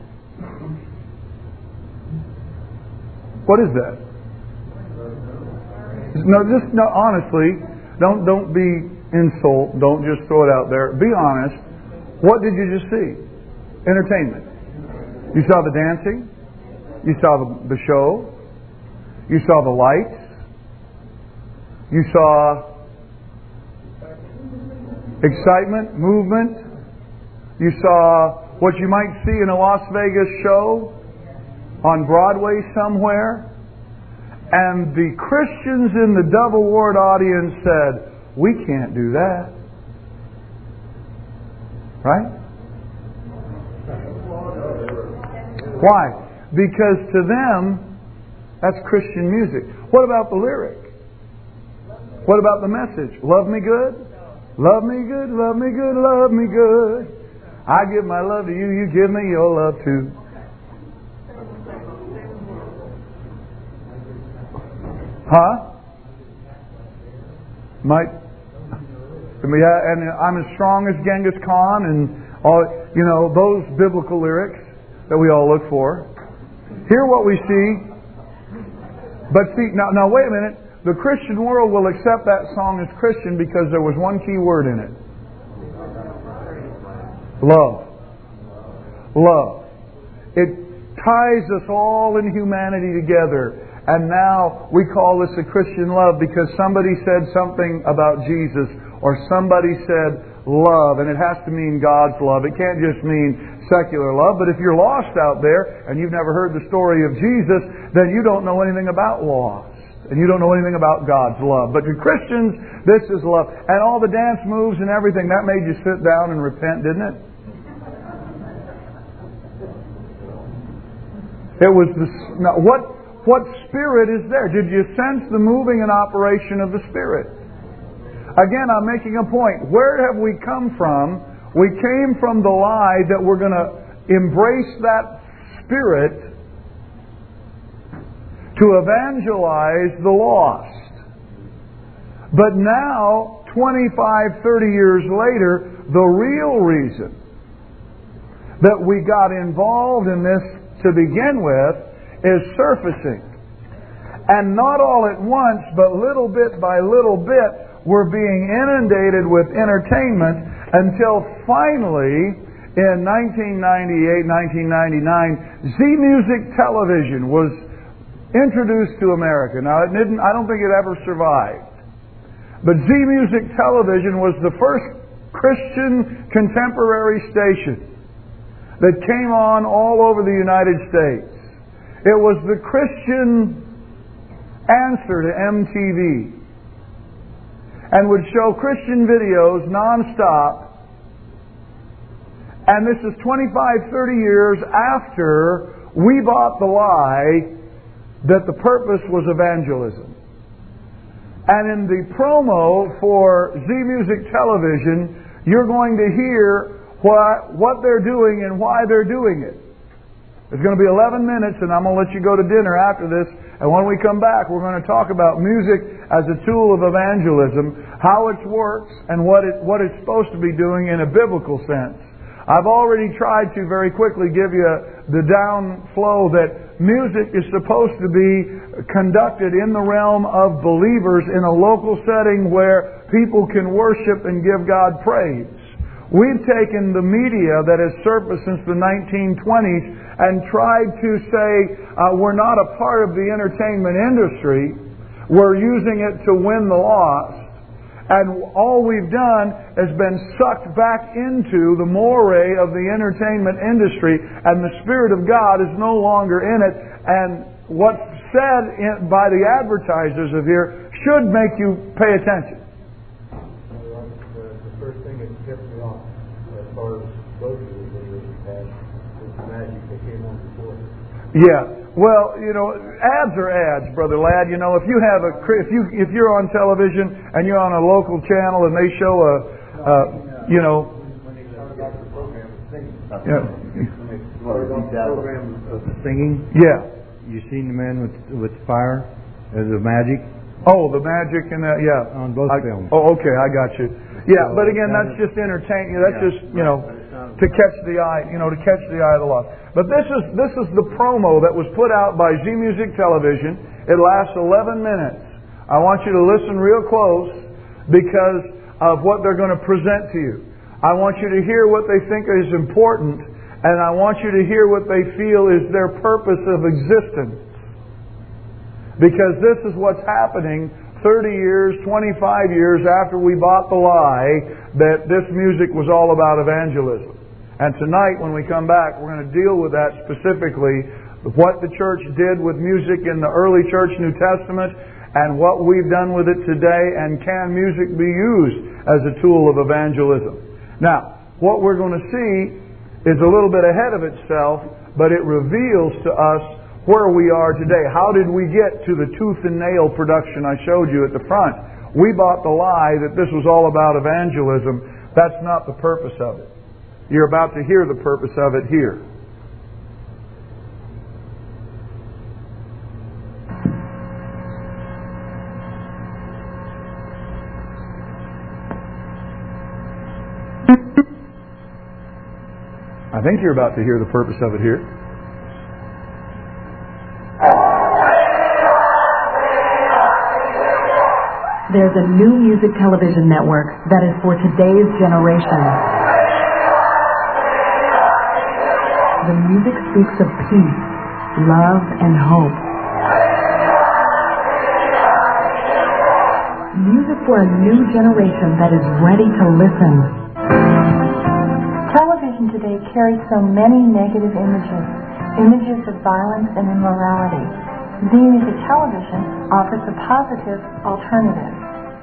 What is that? No, honestly, don't be insult. Don't just throw it out there. Be honest. What did you just see? Entertainment. You saw the dancing. You saw the show. You saw the lights. You saw excitement, movement. You saw what you might see in a Las Vegas show on Broadway somewhere. And the Christians in the Dove Award audience said, "We can't do that." Right? Why? Because to them, that's Christian music. What about the lyric? What about the message? Love me good? Love me good, love me good, love me good. I give my love to you, you give me your love too. Huh? And I'm as strong as Genghis Khan and all, those biblical lyrics that we all look for. Hear what we see. But see, now wait a minute. The Christian world will accept that song as Christian because there was one key word in it. Love. Love. It ties us all in humanity together. And now we call this a Christian love because somebody said something about Jesus or somebody said love, and it has to mean God's love. It can't just mean secular love. But if you're lost out there and you've never heard the story of Jesus, then you don't know anything about lost. And you don't know anything about God's love. But to Christians, this is love. And all the dance moves and everything, that made you sit down and repent, didn't it? It was now, what spirit is there? Did you sense the moving and operation of the Spirit? Again, I'm making a point. Where have we come from? We came from the lie that we're going to embrace that Spirit to evangelize the lost. But now, 25, 30 years later, the real reason that we got involved in this to begin with is surfacing. And not all at once, but little bit by little bit, we're being inundated with entertainment until finally, in 1998, 1999, Z-Music Television was introduced to America. Now, I don't think it ever survived. But Z-Music Television was the first Christian contemporary station that came on all over the United States. It was the Christian answer to MTV and would show Christian videos nonstop. And this is 25, 30 years after we bought the lie that the purpose was evangelism. And in the promo for Z-Music Television, you're going to hear what they're doing and why they're doing it. It's going to be 11 minutes, and I'm going to let you go to dinner after this. And when we come back, we're going to talk about music as a tool of evangelism, how it works, and what it's supposed to be doing in a biblical sense. I've already tried to very quickly give you the downflow that music is supposed to be conducted in the realm of believers in a local setting where people can worship and give God praise. We've taken the media that has surfaced since the 1920s and tried to say we're not a part of the entertainment industry. We're using it to win the lost. And all we've done has been sucked back into the moray of the entertainment industry, and the Spirit of God is no longer in it. And what's said by the advertisers of here should make you pay attention. The first thing that tipped me off as far as those videos you had was the magic that came on before. Yeah. Well, ads are ads, Brother Ladd. If you have if you're on television and you're on a local channel and they show when they talk about the program of singing. Yeah. When they started on the program of the singing. Yeah. You seen the man with fire as the magic? Oh, the magic and that, yeah. On both films. Oh, okay, I got you. Yeah, but again, that's just entertaining. That's just, to catch the eye, to catch the eye of the lost. But this is the promo that was put out by Z Music Television. It lasts 11 minutes. I want you to listen real close because of what they're going to present to you. I want you to hear what they think is important, and I want you to hear what they feel is their purpose of existence. Because this is what's happening 30 years, 25 years after we bought the lie that this music was all about evangelism. And tonight, when we come back, we're going to deal with that specifically, what the church did with music in the early church New Testament, and what we've done with it today, and can music be used as a tool of evangelism. Now, what we're going to see is a little bit ahead of itself, but it reveals to us where we are today. How did we get to the tooth and nail production I showed you at the front? We bought the lie that this was all about evangelism. That's not the purpose of it. You're about to hear the purpose of it here. I think you're about to hear the purpose of it here. There's a new music television network that is for today's generation. The music speaks of peace, love, and hope. Music for a new generation that is ready to listen. Television today carries so many negative images of violence and immorality. Z Music Television offers a positive alternative.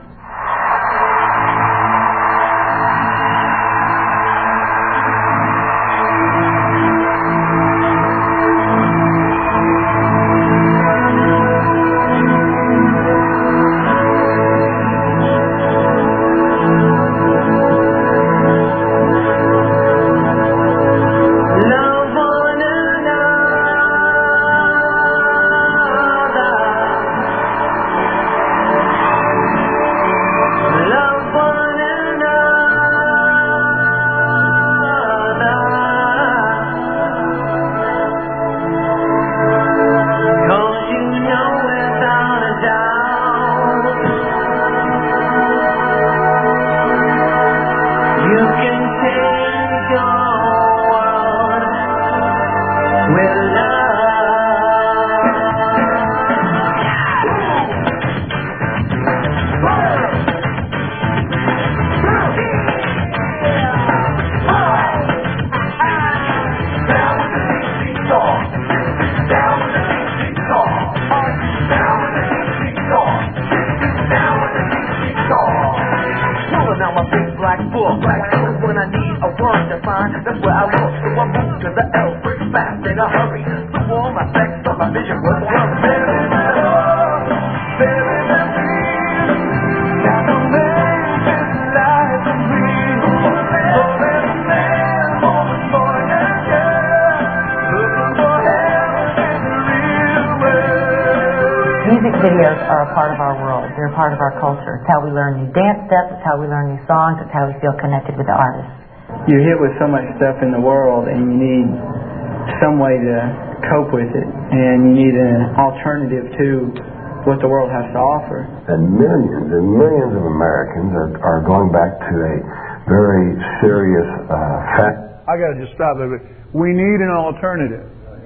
Music videos are a part of our world. They're a part of our culture. It's how we learn new dance steps. It's how we learn new songs. It's how we feel connected with the artists. You're hit with so much stuff in the world, and you need some way to cope with it, and you need an alternative to what the world has to offer. And millions of Americans are going back to a very serious fact. I got to just stop there. We need an alternative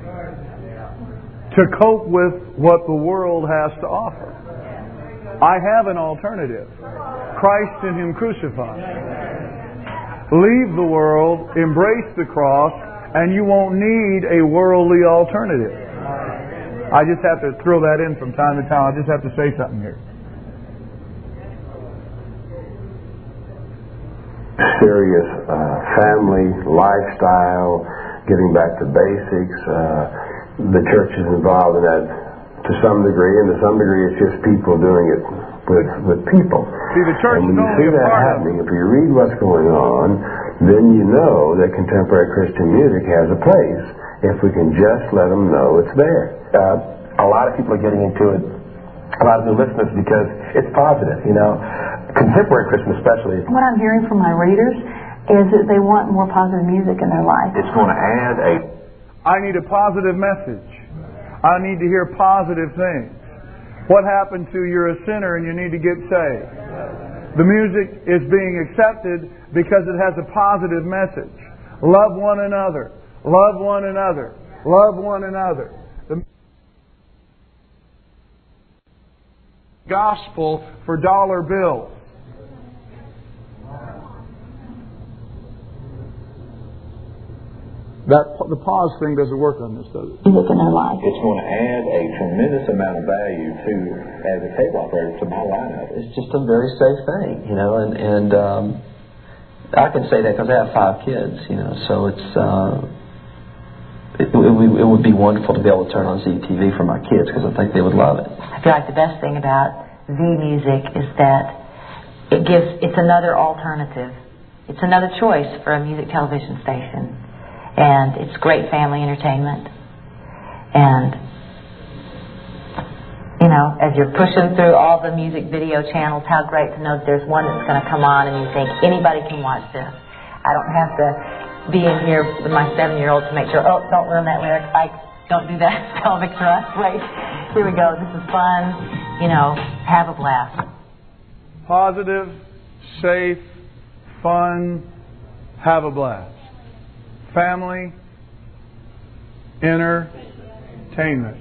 to cope with what the world has to offer. I have an alternative. Christ and Him crucified. Leave the world, embrace the cross, and you won't need a worldly alternative. I just have to throw that in from time to time. I just have to say something here. Serious family, lifestyle, getting back to basics. The church is involved in that to some degree, and to some degree it's just people doing it with people. See, the church and when is you only see a that part happening, if you read what's going on, then you know that contemporary Christian music has a place if we can just let them know it's there. A lot of people are getting into it, a lot of new listeners, because it's positive, contemporary Christian especially. What I'm hearing from my readers is that they want more positive music in their life. It's going to add a... I need a positive message. I need to hear positive things. What happened to you're a sinner and you need to get saved? The music is being accepted because it has a positive message. Love one another. Love one another. Love one another. The gospel for dollar bills. The pause thing doesn't work on this, does it? Music in their life. It's going to add a tremendous amount of value to, as a cable operator, to my lineup. It's just a very safe thing, you know, and I can say that because I have 5 kids, you know, so it would be wonderful to be able to turn on ZTV for my kids because I think they would love it. I feel like the best thing about Z Music is that it's another alternative. It's another choice for a music television station. And it's great family entertainment. And, you know, as you're pushing through all the music video channels, how great to know that there's one that's going to come on and you think anybody can watch this. I don't have to be in here with my 7-year-old to make sure, oh, don't ruin that lyric. Don't do that. Pelvic thrust. Wait, here we go. This is fun. You know, have a blast. Positive, safe, fun, have a blast. Family, entertainment.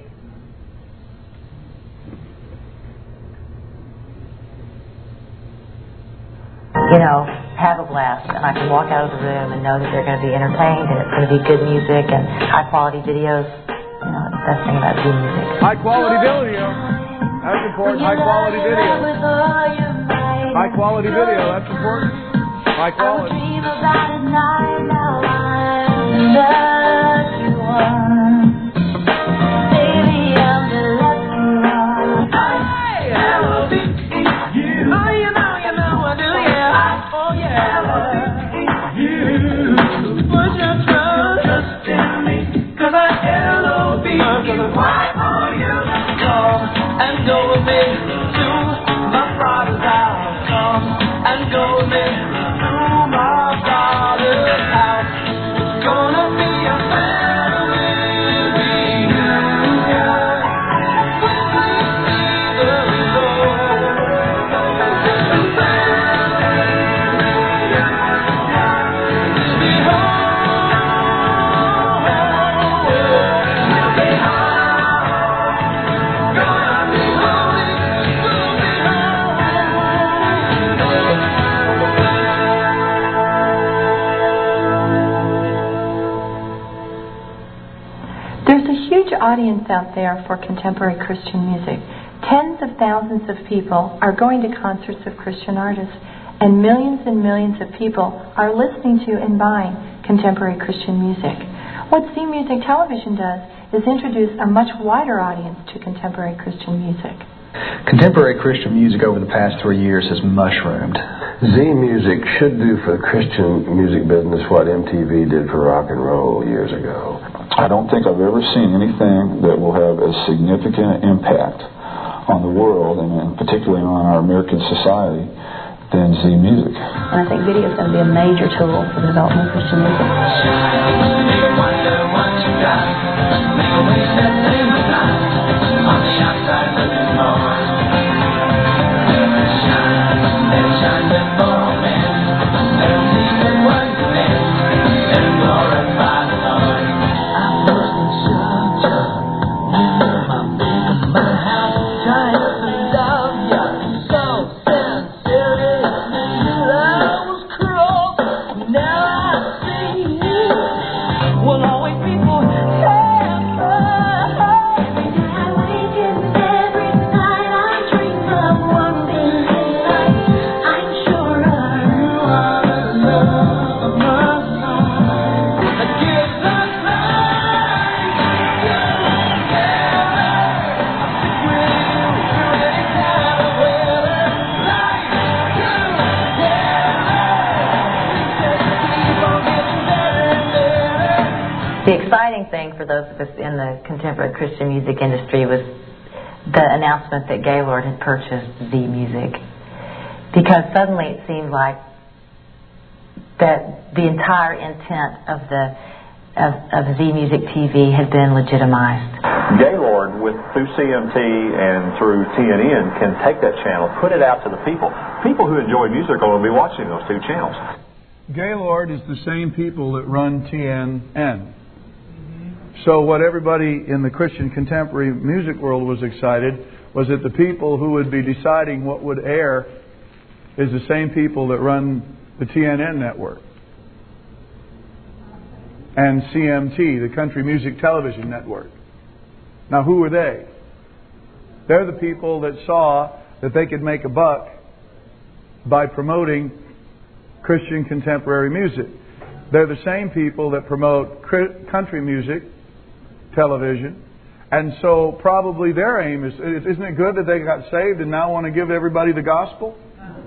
You know, have a blast. And I can walk out of the room and know that they're going to be entertained and it's going to be good music and high quality videos. You know, the best thing about Z Music. High quality video. That's important. High quality video. High quality video. That's important. High quality. And go with me to my father's house. Come and go with me to my father's house. It's gonna be a family reunion. Audience out there for contemporary Christian music. Tens of thousands of people are going to concerts of Christian artists, and millions of people are listening to and buying contemporary Christian music. What Z Music Television does is introduce a much wider audience to contemporary Christian music. Contemporary Christian music over the past 3 years has mushroomed. Z Music should do for the Christian music business what MTV did for rock and roll years ago. I don't think I've ever seen anything that will have a significant impact on the world, and particularly on our American society, than Z Music. And I think video is going to be a major tool for the development of Christian music. The exciting thing for those of us in the contemporary Christian music industry was the announcement that Gaylord had purchased Z Music. Because suddenly it seemed like that the entire intent of Z Music TV had been legitimized. Gaylord, through CMT and through TNN, can take that channel, put it out to the people. People who enjoy music will be watching those two channels. Gaylord is the same people that run TNN. So what everybody in the Christian contemporary music world was excited was that the people who would be deciding what would air is the same people that run the TNN network. And CMT, the Country Music Television Network. Now who are they? They're the people that saw that they could make a buck by promoting Christian contemporary music. They're the same people that promote country music television. And so probably their aim is, isn't it good that they got saved and now want to give everybody the gospel?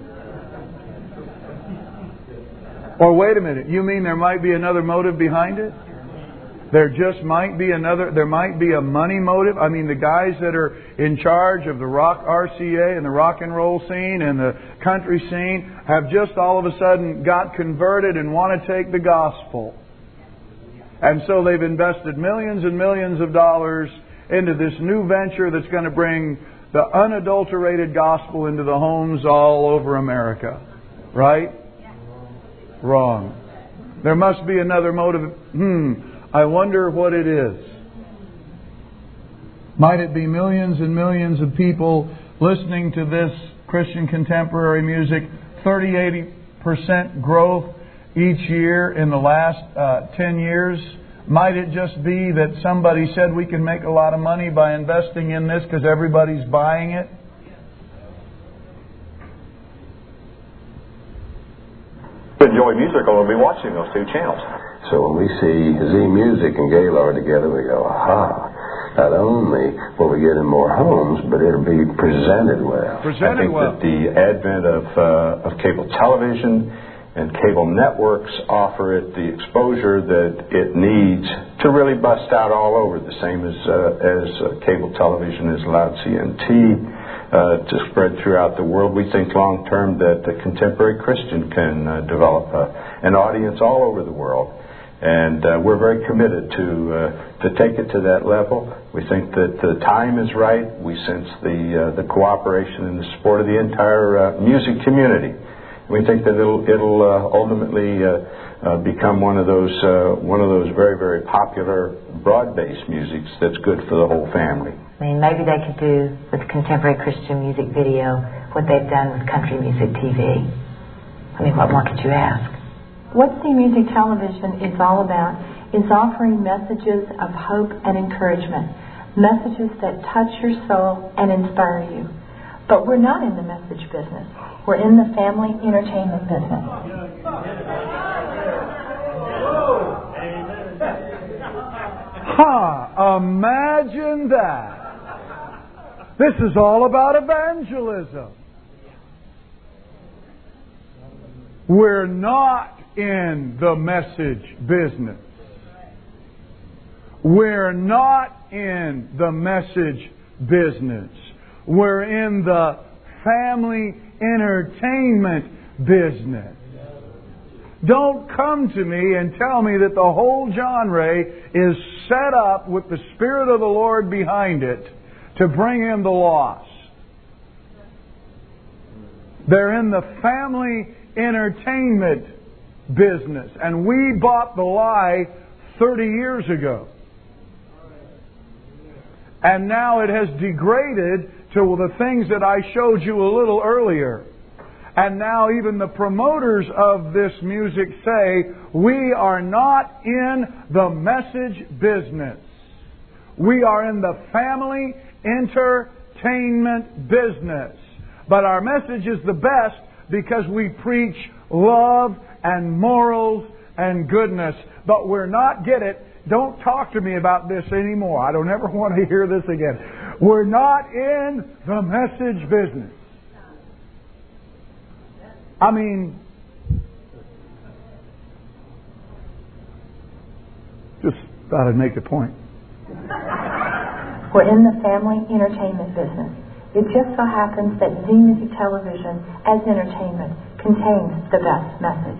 Or wait a minute, you mean there might be another motive behind it? There just might be there might be a money motive. I mean, the guys that are in charge of the rock RCA and the rock and roll scene and the country scene have just all of a sudden got converted and want to take the gospel. And so they've invested millions and millions of dollars into this new venture that's going to bring the unadulterated gospel into the homes all over America. Right? Wrong. There must be another motive. I wonder what it is. Might it be millions and millions of people listening to this Christian contemporary music, 30-80% growth each year in the last 10 years? Might it just be that somebody said we can make a lot of money by investing in this because everybody's buying it? Enjoy music, we'll be watching those two channels. So when we see Z Music and Gaylord together, we go, aha. Not only will we get in more homes, but it'll be presented well. I think that the advent of cable television and cable networks offer it the exposure that it needs to really bust out all over, the same as cable television has allowed CMT to spread throughout the world. We think long term that the contemporary Christian can develop an audience all over the world. And we're very committed to take it to that level. We think that the time is right. We sense the cooperation and the support of the entire music community. We think that it'll ultimately become one of those very, very popular broad-based musics that's good for the whole family. I mean, maybe they could do with contemporary Christian music video what they've done with country music TV. I mean, what more could you ask? What Z Music Television is all about is offering messages of hope and encouragement, messages that touch your soul and inspire you. But we're not in the message business. We're in the family entertainment business. Imagine that. This is all about evangelism. We're not in the message business. We're not in the message business. We're in the family entertainment business. Don't come to me and tell me that the whole genre is set up with the Spirit of the Lord behind it to bring in the lost. They're in the family entertainment business. And we bought the lie 30 years ago. And now it has degraded to the things that I showed you a little earlier. And now even the promoters of this music say, we are not in the message business. We are in the family entertainment business. But our message is the best because we preach love and morals and goodness. But we're not, get it, don't talk to me about this anymore. I don't ever want to hear this again. We're not in the message business. I mean, just thought I'd make the point. We're in the family entertainment business. It just so happens that Z Music Television, as entertainment, contains the best message.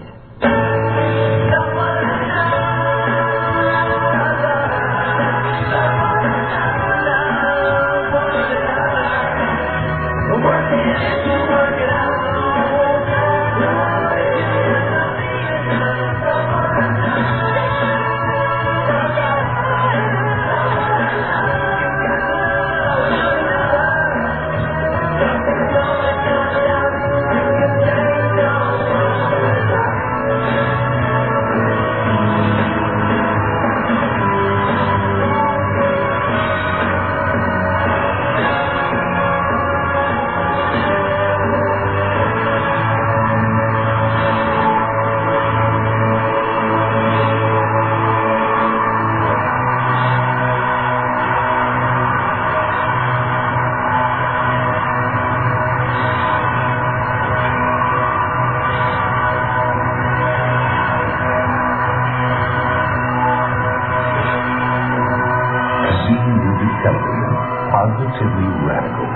Positively radical.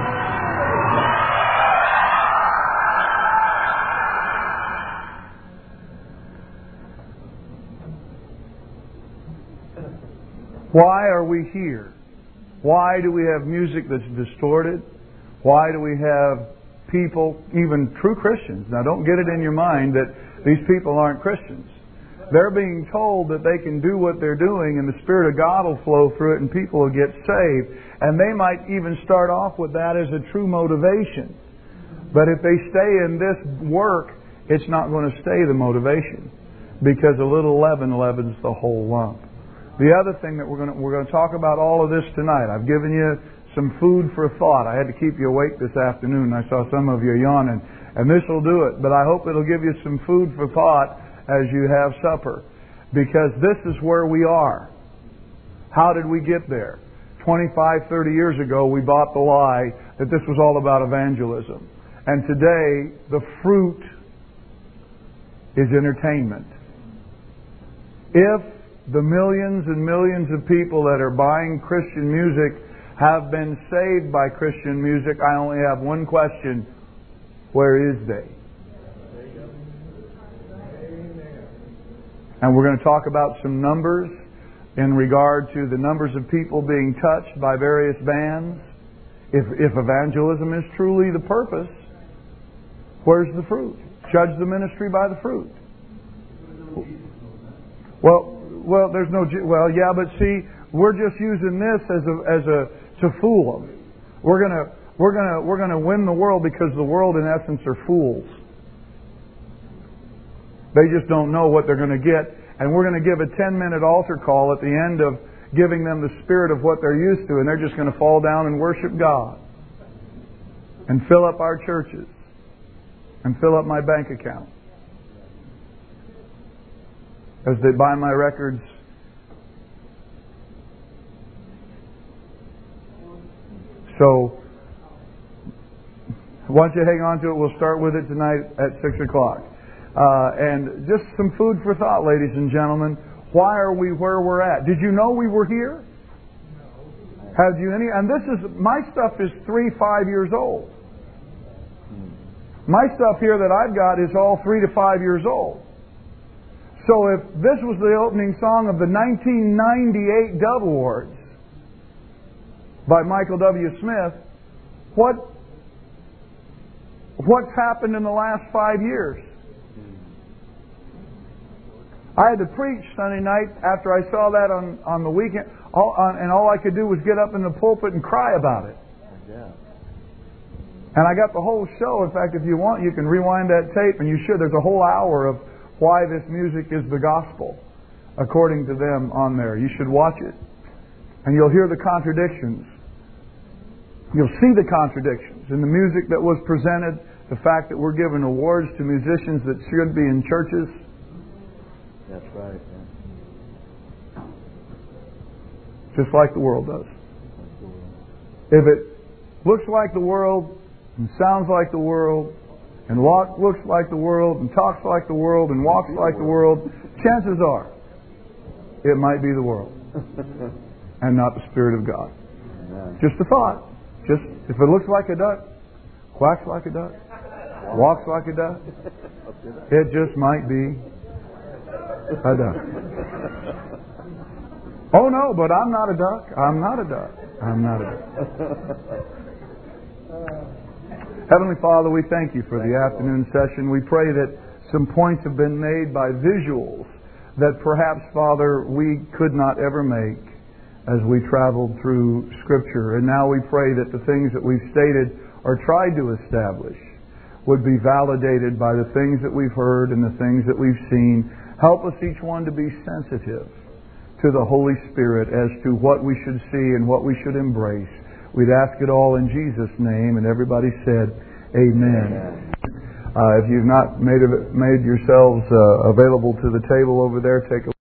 Why are we here? Why do we have music that's distorted? Why do we have people, even true Christians? Now don't get it in your mind that these people aren't Christians. They're being told that they can do what they're doing and the Spirit of God will flow through it and people will get saved. And they might even start off with that as a true motivation. But if they stay in this work, it's not going to stay the motivation. Because a little leaven leavens the whole lump. The other thing that we're going to talk about all of this tonight. I've given you some food for thought. I had to keep you awake this afternoon. I saw some of you yawning. And this will do it. But I hope it'll give you some food for thought as you have supper. Because this is where we are. How did we get there? 25, 30 years ago, we bought the lie that this was all about evangelism. And today, the fruit is entertainment. If the millions and millions of people that are buying Christian music have been saved by Christian music, I only have one question. Where is they? And we're going to talk about some numbers in regard to the numbers of people being touched by various bands. If evangelism is truly the purpose, where's the fruit? Judge the ministry by the fruit. Well, there's no. Well, yeah, but see, we're just using this to fool them. We're gonna win the world because the world, in essence, are fools. They just don't know what they're going to get. And we're going to give a 10-minute altar call at the end of giving them the spirit of what they're used to. And they're just going to fall down and worship God. And fill up our churches. And fill up my bank account. As they buy my records. So, once you hang on to it, we'll start with it tonight at 6 o'clock. And just some food for thought, ladies and gentlemen. Why are we where we're at? Did you know we were here? Have you any? And this is, my stuff is 3-5 years old. My stuff here that I've got is all 3 to 5 years old. So if this was the opening song of the 1998 Dove Awards by Michael W. Smith, what's happened in the last 5 years? I had to preach Sunday night after I saw that on the weekend, and all I could do was get up in the pulpit and cry about it. And I got the whole show. In fact, if you want, you can rewind that tape, and you should. There's a whole hour of why this music is the gospel, according to them on there. You should watch it. And you'll hear the contradictions. You'll see the contradictions in the music that was presented, the fact that we're giving awards to musicians that should be in churches. That's right. Yeah. Just like the world does. If it looks like the world, and sounds like the world, and looks like the world, and talks like the world, and walks like the world, chances are it might be the world and not the Spirit of God. Just a thought. Just, if it looks like a duck, quacks like a duck, walks like a duck, it just might be a duck. Oh no, but I'm not a duck. I'm not a duck. I'm not a duck. Heavenly Father, we thank you for the afternoon session. We pray that some points have been made by visuals that perhaps, Father, we could not ever make as we traveled through Scripture. And now we pray that the things that we've stated or tried to establish would be validated by the things that we've heard and the things that we've seen. Help us each one to be sensitive to the Holy Spirit as to what we should see and what we should embrace. We'd ask it all in Jesus' name, and everybody said, Amen. If you've not made yourselves available to the table over there, take a